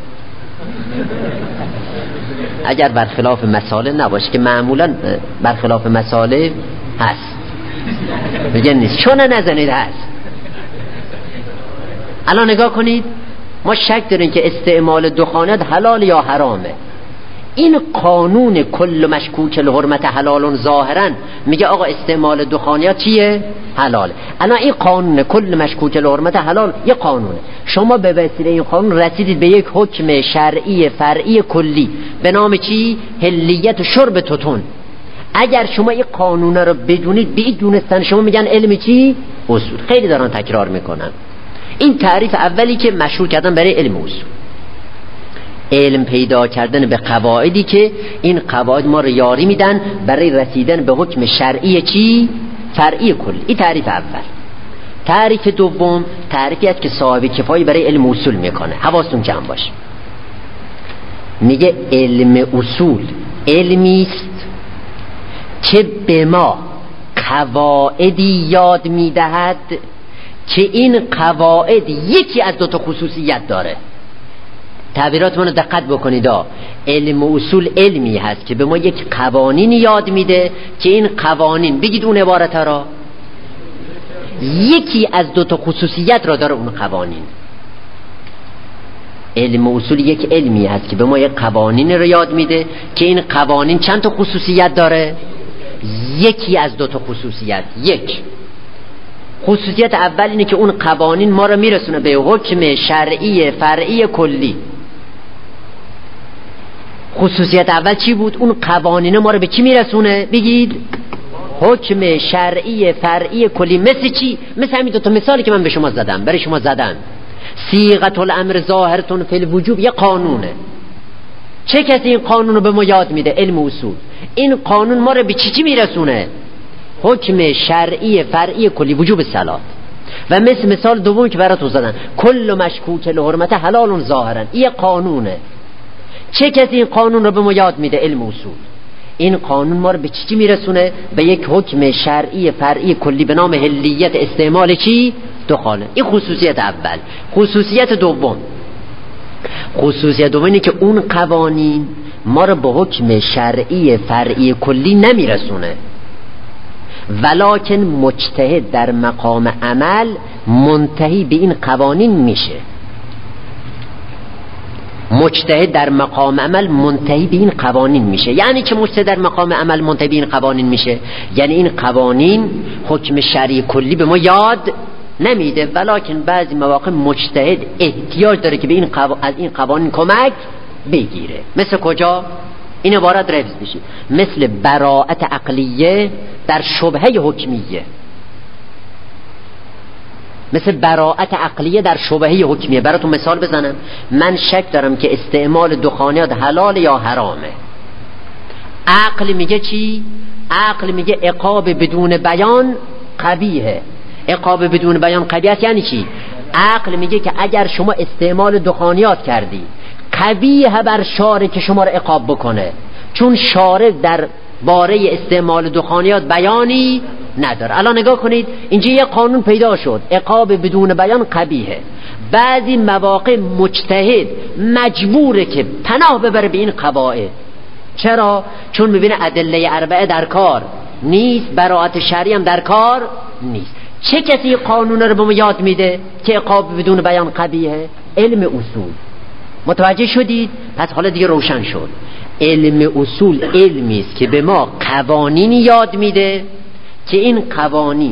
اگر برخلاف مساله نباشه که معمولا برخلاف مساله هست، میگه نیست، چون نزنید هست. الان نگاه کنید، ما شک داریم که استعمال دخانیات حلال یا حرامه. این قانون کل مشکوک الحرمت حلال ظاهرا میگه آقا استعمال دخانیات چیه؟ حلاله. الان این قانون کل مشکوک الحرمت حلال یه قانونه. شما به وسیله این قانون رسیدید به یک حکم شرعی فرعی کلی به نام چی؟ حلیت شرب توتون. اگر شما این قانون رو بدونید، به این دونستن شما میگن علم چی؟ اصول. خیلی دارن تکرار میکنن. این تعریف اولی که مشهور کردن برای علم اصول. علم پیدا کردن به قواعدی که این قواعد ما رو یاری میدن برای رسیدن به حکم شرعی چی؟ فرعی کلی. این تعریف اول. تعریف دوم تعریفی است که صاحب کفایی برای علم اصول میکنه. حواستون جمع باشه. میگه علم اصول علمی است که به ما قواعدی یاد میدهد که این قواعد یکی از دو تا خصوصیت داره. تعبیرات منو دقت بکنید. علم اصول علمی هست که به ما یک قوانین یاد میده که این قوانین، بگید اون عبارت را، یکی از دو تا خصوصیت را داره اون قوانین. علم اصول یک علمی هست که به ما یک قوانین رو یاد میده که این قوانین چند تا خصوصیت داره؟ یکی از دو تا خصوصیت. یک، خصوصیت اول اینه که اون قوانین ما رو میرسونه به حکم شرعی فرعی کلی. خصوصیت اول چی بود؟ اون قوانین ما رو به چی میرسونه؟ بگید حکم شرعی فرعی کلی. مثل چی؟ مثل همین دو تا مثالی که من به شما زدم، برای شما زدم. صیغه الامر ظاهرتون فی الوجوب یه قانونه. چه کسی این قانون رو به ما یاد میده؟ علم اصول. این قانون ما رو به چی چی میرسونه؟ حکم شرعی فرعی کلی، وجوب صلات. و مثل مثال دوم که براتون زدن، کل مشکوک الحرمت حلال ظاهرا، این قانونه. چه کسی این قانون رو به ما یاد میده؟ علم اصول. این قانون ما رو به چی میرسونه؟ به یک حکم شرعی فرعی کلی به نام حلیت استعمال چی؟ دخانه. این خصوصیت اول. خصوصیت دوم، خصوصیت دوم اینه که اون قوانین ما رو به حکم شرعی فرعی کلی نمیرسونه، ولکن مجتهد در مقام عمل منتهی به این قوانین میشه. مجتهد در مقام عمل منتهی به این قوانین میشه. یعنی که مجتهد در مقام عمل منتهی به این قوانین میشه، یعنی این قوانین حکم شرعی کلی به ما یاد نمیده، ولکن بعضی مواقع مجتهد احتیاج داره که به این قو... از این قوانین کمک بگیره. مثل کجا؟ این عبارت رفض بشید. مثل براءت عقلیه در شبهه حکمیه. مثل براءت عقلیه در شبهه حکمیه. براتون مثال بزنم. من شک دارم که استعمال دخانیات حلال یا حرامه. عقل میگه چی؟ عقل میگه عقاب بدون بیان قبیحه. عقاب بدون بیان قبیح است یعنی چی؟ عقل میگه که اگر شما استعمال دخانیات کردی، قبیح بر شارع که شما رو عقاب بکنه، چون شارع در باره استعمال دخانیات بیانی نداره. الان نگاه کنید، اینجا یه قانون پیدا شد، عقاب بدون بیان قبیحه. بعضی مواقع مجتهد مجبوره که پناه ببره به این قواعد. چرا؟ چون میبینه ادله اربعه در کار نیست، براءت شرعی هم در کار نیست. چه کسی قانون رو به ما یاد میده که عقاب بدون بیان قبیحه؟ علم اصول. متوجه شدید؟ پس حالا دیگه روشن شد. علم اصول علمی است که به ما قوانینی یاد میده که این قوانین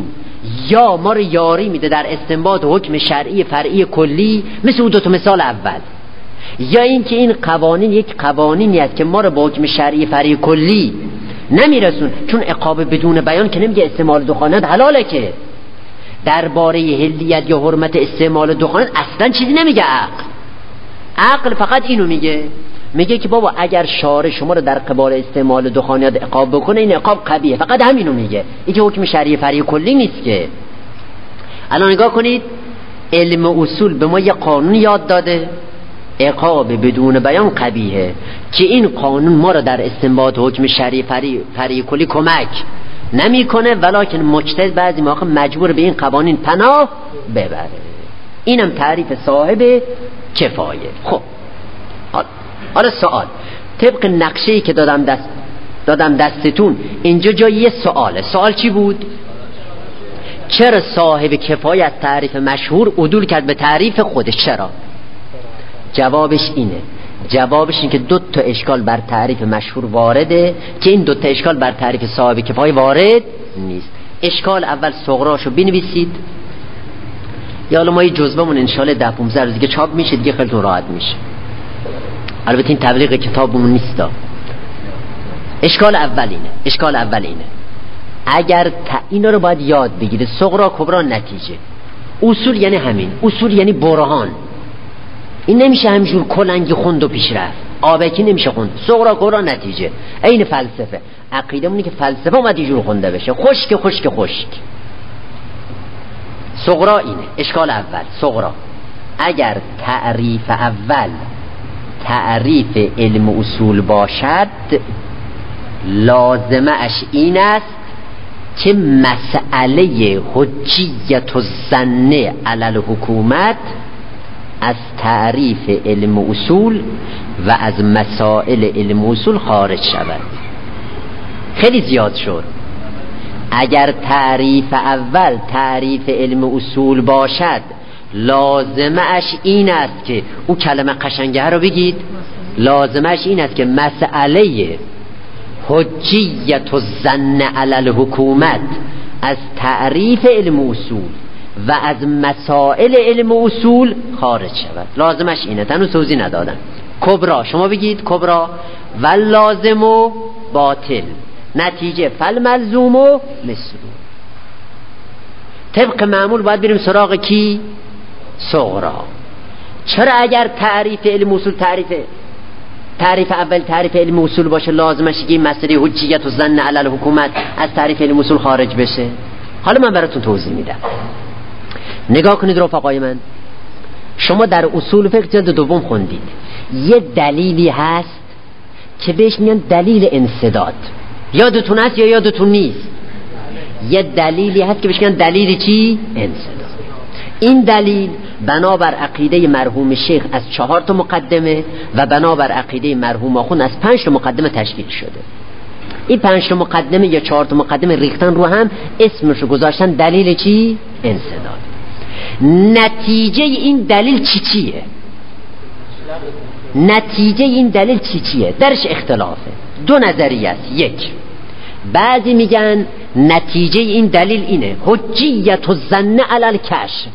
یا ما رو یاری میده در استنباط حکم شرعی فرعی کلی مثل اون دو تا مثال اول، یا اینکه این قوانین یک قوانینی است که ما رو با حکم شرعی فرعی کلی نمیرسون. چون عقاب بدون بیان که نمیگه استعمال دخانت حلاله، که درباره حلیت یا حرمت استعمال دخانت اصلا چیزی نمیگه عقل. عقل فقط اینو میگه، میگه که بابا اگر شارع شما رو در قبال استعمال دخانیات عقاب بکنه این عقاب قبیحه، فقط همینو میگه. این که حکم شرعی فرعی کلی نیست که. الان نگاه کنید، علم اصول به ما یه قانون یاد داده، عقاب بدون بیان قبیحه، که این قانون ما رو در استنباط حکم شرعی فرعی فرعی کلی کمک نمیکنه، ولکن مجتهد بعضی مواقع مجبور به این قوانین پناه ببره. اینم تعریف صاحب کفایه. خب حالا سوال، طبق نقشه‌ای که دادم دست دادم دستتون، اینجا جای یه سواله. سوال چی بود؟ چرا صاحب کفایه از تعریف مشهور عدول کرد به تعریف خودش؟ چرا؟ جوابش اینه جوابش این که دو تا اشکال بر تعریف مشهور وارده که این دو تا اشکال بر تعریف صاحب کفایه وارد نیست. اشکال اول صغراشو بنویسید، یا حالا ما یه جزوه‌مون انشالله ده پانزده روز دیگه چاپ میشه، دیگه خیلیتون راحت میشه. البته این تبلیغ کتابمون نیستا. اشکال اول اینه اشکال اول اینه اگر تا اینا رو باید یاد بگیره، صغرا کبرا نتیجه. اصول یعنی همین، اصول یعنی برهان. این نمیشه همینجور کلنگی خوند و پیش رفت، آبکی نمیشه خوند. صغرا کبرا نتیجه این فلسفه. عقیده مونه که فلسفه اومد اینجور خونده بشه، خشک خشک خشک. صغرا اینه اشکال اول. صغرا اگر تعریف اول تعریف علم اصول باشد، لازمه اش این است که مسئله حجیت الظن علی الحکومت از تعریف علم اصول و از مسائل علم اصول خارج شود. خیلی زیاد شد. اگر تعریف اول تعریف علم اصول باشد، لازمه اش این است که او کلمه قشنگه رو بگید، لازمه اش این است که مسئله حجیت الظن علی الحکومت از تعریف علم اصول و از مسائل علم اصول خارج شود. لازمش اینه، تنو توضیح ندادم. کبرا شما بگید کبرا و لازم و باطل، نتیجه فل ملزوم و مسلوم. طبق معمول باید بریم سراغ کی؟ صغرا. چرا اگر تعریف علم اصول تعریف تعریف اول تعریف علم اصول باشه، لازمش که این مسئله حجیت و ظن علی الحکومت از تعریف علم اصول خارج بشه؟ حالا من براتون توضیح میدم. نگاه کنید رفقای من، شما در اصول فقه جلد دوم خوندید، یه دلیلی هست که بهش میگن دلیل انسداد. یادتون هست یا یادتون نیست؟ یه دلیلی هست که بهش میگن دلیل چی؟ انسداد. این دلیل بنابر عقیده مرحوم شیخ از چهار تا مقدمه و بنابر عقیده مرحوم آخوند از پنج تا مقدمه تشکیل شده. این پنج تا مقدمه یا چهار تا مقدمه ریختن رو هم اسمشو گذاشتن دلیل چی؟ انسداد. نتیجه این دلیل چی چیه؟ نتیجه این دلیل چی چیه؟ درش اختلافه. دو نظریه است. یک، بعضی میگن نتیجه این دلیل اینه حجیت الظن علی الکشف.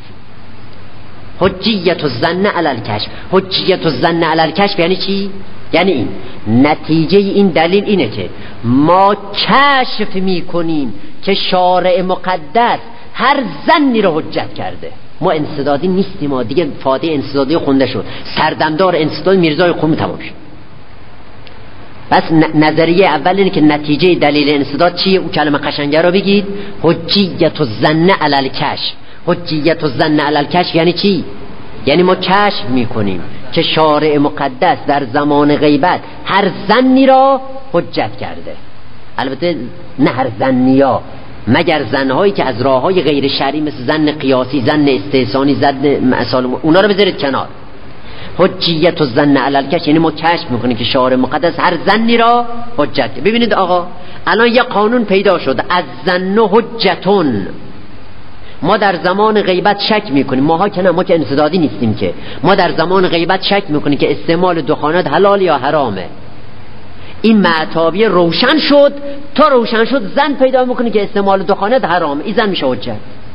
حجیت الظن علی الکشف حجیت الظن علی الکشف یعنی چی؟ یعنی این نتیجه این دلیل اینه که ما کشف میکنیم که شارع مقدس هر ظنی رو حجت کرده. ما انسدادی نیستیم، ما دیگه فاده انسدادی خونده شد، سردمدار انسداد میرزای قمی تمام شد. بس نظریه اول اینه که نتیجه دلیل انسداد چیه؟ اون کلمه قشنگه رو بگید، حجیت الظن علی الکشف. حجیت الظن علی الکشف یعنی چی؟ یعنی ما کشف میکنیم که شارع مقدس در زمان غیبت هر ظنی را حجت کرده. البته نه هر ظنیا، مگر ظنهایی که از راههای غیر شرعی مثل ظن قیاسی، ظن استحسانی، ظن مسال، اونا رو بذارید کنار. حجیت الظن علی الکشف یعنی ما کشف میکنیم که شارع مقدس هر ظنی را حجت. ببینید آقا، الان یه قانون پیدا شد، از ظن حجتون. ما در زمان غیبت شک میکنیم، ماها که نه، ما که انسدادی نیستیم که، ما در زمان غیبت شک میکنیم که استعمال دخانات حلال یا حرامه. این معتابی روشن شد، تا روشن شد زن پیدا میکنه که استعمال دخانات حرامه، این زن میشه حجت.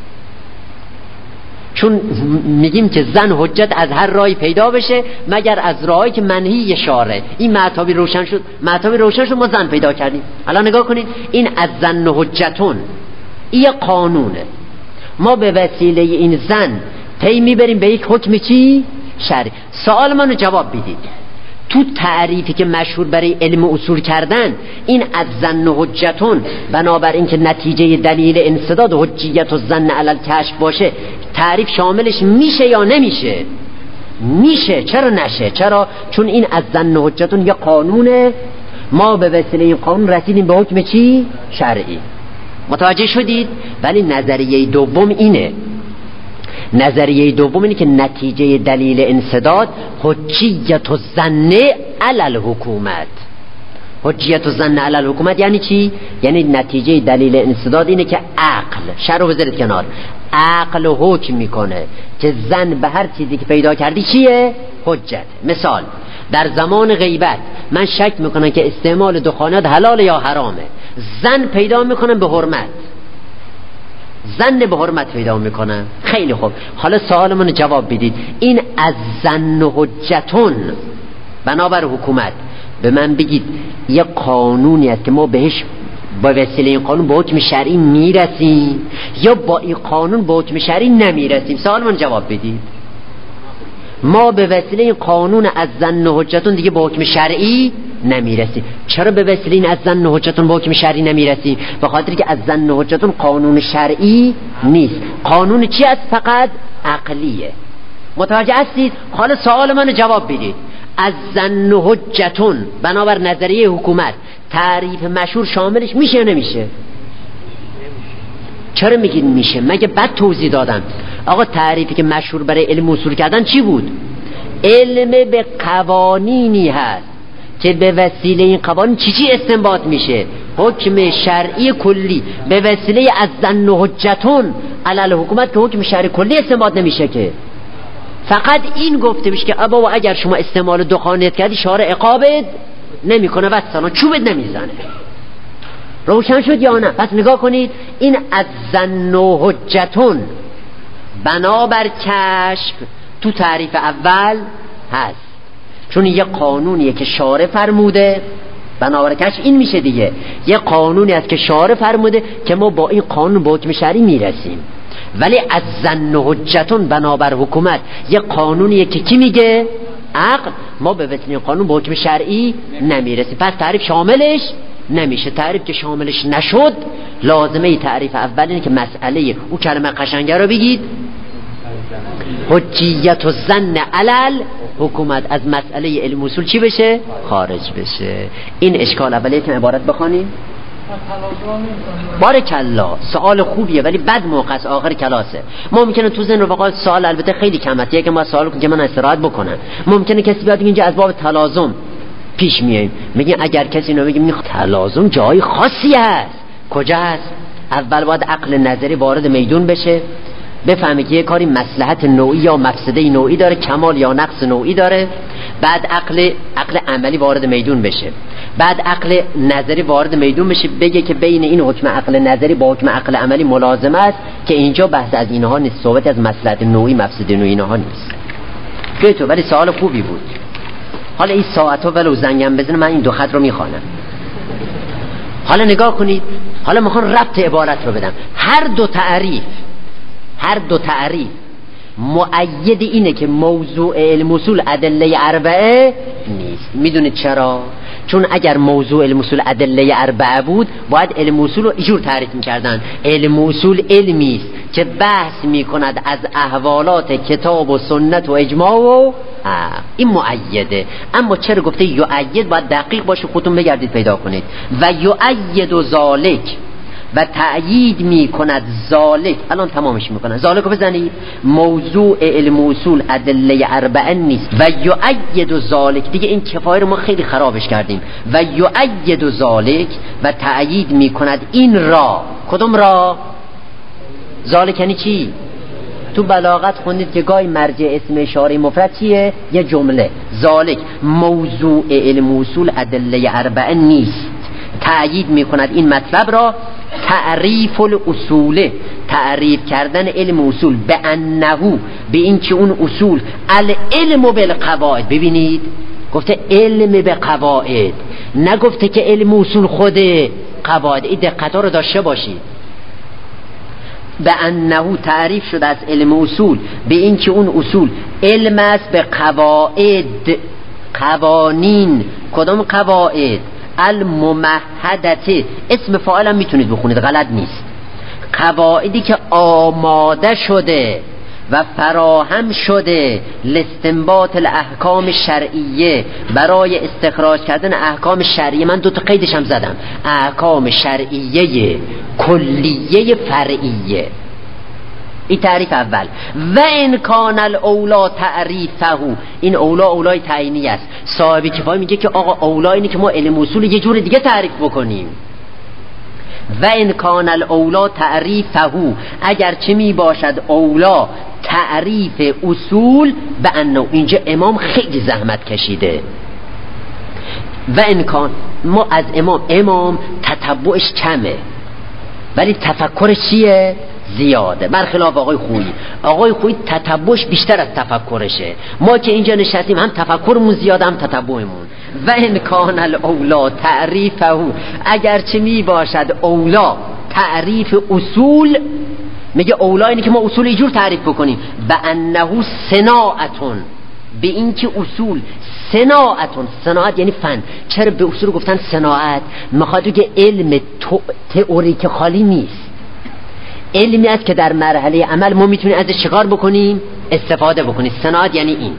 چون میگیم که زن حجت از هر راهی پیدا بشه مگر از راهی که منهی شارع. این مطلبی روشن شد، مطلبی روشن شد، ما زن پیدا کردیم. الان نگاه کنید، این از زن حجتون، این قانونه. ما به وسیله این زن پی میبریم به یک حکم چی؟ شرعی. سوال منو جواب بدید. تو تعریفی که مشهور برای علم اصول کردن، این از زن حجتون بنابر این که نتیجه دلیل انسداد حجیت و زن علل کشف باشه، تعریف شاملش میشه یا نمیشه؟ میشه. چرا نشه؟ چرا؟ چون این از زن حجتون یه قانونه، ما به وسیله این قانون رسیدیم به حکم چی؟ شرعی. متوجه شدید؟ ولی نظریه دوم اینه، نظریه دوم اینه که نتیجه دلیل انسداد حجیت و زن علل حکومت. حجیت و زن علل حکومت یعنی چی؟ یعنی نتیجه دلیل انسداد اینه که عقل، شرح بذارید کنار، عقل حکم میکنه که زن به هر چیزی که پیدا کردی چیه؟ حجت. مثال، در زمان غیبت من شک میکنم که استعمال دخانیات حلال یا حرامه، زن پیدا میکنم به حرمت، زن به حرمت پیدا میکنم. خیلی خوب، حالا سوالمون جواب بدید. این از زن حجتون بنابر حکومت، به من بگید یه قانونی است که ما بهش با وسیله این قانون به حکم شرعی میرسیم یا با این قانون به حکم شرعی نمیرسیم؟ سوالمون جواب بدید. ما به وسیله این قانون از زن حجتون دیگه به حکم شرعی نمیرسیم. چرا به وسیله این از زن حجتون به حکم شرعی نمیرسیم؟ به خاطر که از زن حجتون قانون شرعی نیست، قانون چی است؟ فقط عقلیه. متوجه هستید؟ حالا سوال منو جواب بدید. از زن حجتون بنابر نظریه حکومت تعریف مشهور شاملش میشه یا نمیشه؟ چرا میگید میشه؟ مگه بد توضیح دادم؟ آقا تعریفی که مشهور برای علم اصول کردن چی بود؟ علم به قوانینی هست که به وسیله این قوانین چی چی استنباط میشه؟ حکم شرعی کلی. به وسیله از زن حجتون علل حکومت که حکم شرعی کلی استنباط نمیشه که، فقط این گفته میشه که ابا و اگر شما استعمال دخانیات کردی شارع عقابت نمیکنه و سلام چوبت نمیزنه. روشن شد یا نه؟ پس نگاه کنید، این از زن حجتون بنابر کشف تو تعریف اول هست، چون یه قانونیه که شارع فرموده، بنابر کشف این میشه دیگه. یه قانونی است که شارع فرموده که ما با این قانون به حکم شرعی میرسیم. ولی از زن حجتون بنابر حکومت یه قانونیه که کی میگه؟ عقل. ما به وسیله قانون به حکم شرعی نمیرسیم، پس تعریف شاملش نمیشه. تعریف که شاملش نشد، لازمه تعریف اول اینه که مسئله او کلمه قشنگه رو بگید، حجیت و زن علل حکومت از مسئله علم اصول چی بشه؟ خارج بشه. این اشکال اولیه که عبارت بخوانیم. بارکالله، سوال خوبیه ولی بد موقع است، آخر کلاسه. ممکنه تو ذهن رفقا سوال البته خیلی کم است، یکی ما سوال کنیم که من استراحت بکنم. ممکنه کسی بیاد اینجا از باب تلازم پیش میایم، میگیم اگر کسی اینو بگه میگه تلازم جای خاصی هست. کجا هست؟ اول باید عقل نظری وارد میدون بشه، بفهمه که یه کاری مصلحت نوعی یا مفسده نوعی داره، کمال یا نقص نوعی داره. بعد عقل عقل عملی وارد میدون بشه، بعد عقل نظری وارد میدون بشه، بگه که بین این حکم عقل نظری با حکم عقل عملی ملازمه است که اینجا بحث از اینها نیست، صحبت از مصلحت نوعی مفسده نوعی اینها نیست. تو ولی سوال خوبی بود. حالا این ساعت‌ها ولو زنگم بزنه من این دو خط رو میخوانم. حالا نگاه کنید، حالا میخوام ربط عبارت رو بدم. هر دو تعریف هر دو تعریف مؤید اینه که موضوع علم اصول ادله اربعه نیست. میدونید چرا؟ چون اگر موضوع علم اصول ادله اربعه بود باید علم اصول رو اینجور تعریف میکردن: علم اصول علمی است که بحث میکند از احوالات کتاب و سنت و اجماع و این مؤیده. اما چرا گفته یؤید؟ باید دقیق باشه، خودتون بگردید پیدا کنید. و یؤید و ذالک، و تأیید می کند ذالک. الان تمامش می کند. ذالک رو بزنید. موضوع علم اصول ادله اربعه نیست. و یؤید و ذالک، دیگه این کفایه رو ما خیلی خرابش کردیم. و یؤید و ذالک، و تأیید می کند این را. کدوم را؟ ذالک یعنی چی؟ تو بلاغت خوندید که گاهی مرجع اسم اشاره مفرد چیه؟ یه جمله. ذالک موضوع علم اصول ادله اربعه نیست. تأیید می کند این مطلب را. تعریف الاصول، تعریف کردن علم اصول به انهو، به این که اون اصول العلم بالقواعد. ببینید گفته علم به قواعد، نگفته که علم اصول خود قواعد. این دقت ها رو داشته باشید. به انهو تعریف شده از علم اصول به این که اون اصول علم است به قواعد، قوانین. کدام قواعد؟ الممهدته. اسم فاعل هم میتونید بخونید، غلط نیست. قواعدی که آماده شده و فراهم شده لاستنباط الاحکام شرعیه، برای استخراج کردن احکام شرعیه. من دو تا قیدش هم زدم، احکام شرعیه کلیه فرعیه. این تعریف اول. و ان کان الاولا تعریفه، این اولا اولای تعیینی است. صاحب کفایه میگه که آقا اولا اینه که ما علم اصول یه جور دیگه تعریف بکنیم. و ان کان الاولا تعریفه، اگر چه می باشد اولا تعریف اصول به انه. اینجا امام خیلی زحمت کشیده. و ان کان، ما از امام امام تتبعش کمه ولی تفکرش چیه؟ زیاده. برخلاف آقای خویی، آقای خویی تتبعش بیشتر از تفکرشه. ما که اینجا نشستیم هم تفکرمون زیاده هم تتبعمون. و ان کان الاولا تعریفه، اگرچه می باشد اولا تعریف اصول، میگه اولا اینه که ما اصول اینجور تعریف بکنیم به انه صناعتون، به این که اصول صناعتون. صناعت یعنی فن. چرا به اصول گفتن صناعت؟ میخواد که علم تئوریک خالی نیست، علمی است که در مرحله عمل ما میتونیم ازش چیکار بکنیم؟ استفاده بکنیم. صناعت یعنی این.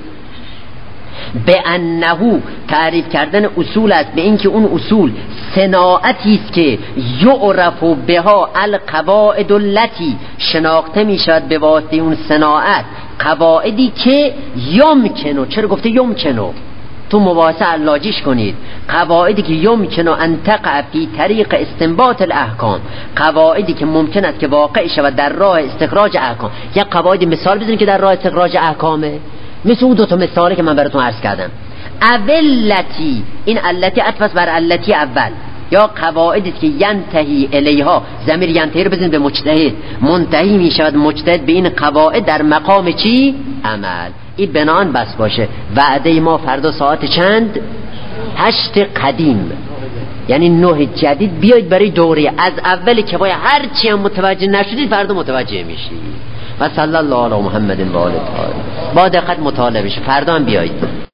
به انه تعریف کردن اصول است به این که اون اصول صناعتی است که یعرف بها القواعد التي، شناخته میشود به واسطه اون صناعت قواعدی که یمکنو. چرا گفته یمکنو؟ تو مباحثه علاجیش کنید. قواعدی که یمکنو ان تقع فی طریق استنباط الاحکام، قواعدی که ممکن است که واقع شود در راه استخراج احکام. یک قواعد مثال بزنید که در راه استخراج احکامه، مثل اون دو تا مثالی که من براتون عرض کردم. اولتی، این علتی عطف بر علتی اول. یا قواعدی که ینتهی الیها، ضمیر ینتهی رو بزنید به مجتهد، منتهی می شود مجتهد به این قواعد در مقام چی؟ عمل. این بنان بس باشه. وعده ما فردا ساعت چند؟ هشت قدیم، یعنی نه جدید. بیاید برای دوره از اولی که باید هر چی هم متوجه نشدید فردا متوجه میشید. و صلی الله علی محمد و آله الطاهرین. با دقت مطالعه بشه. فردا هم بیایید.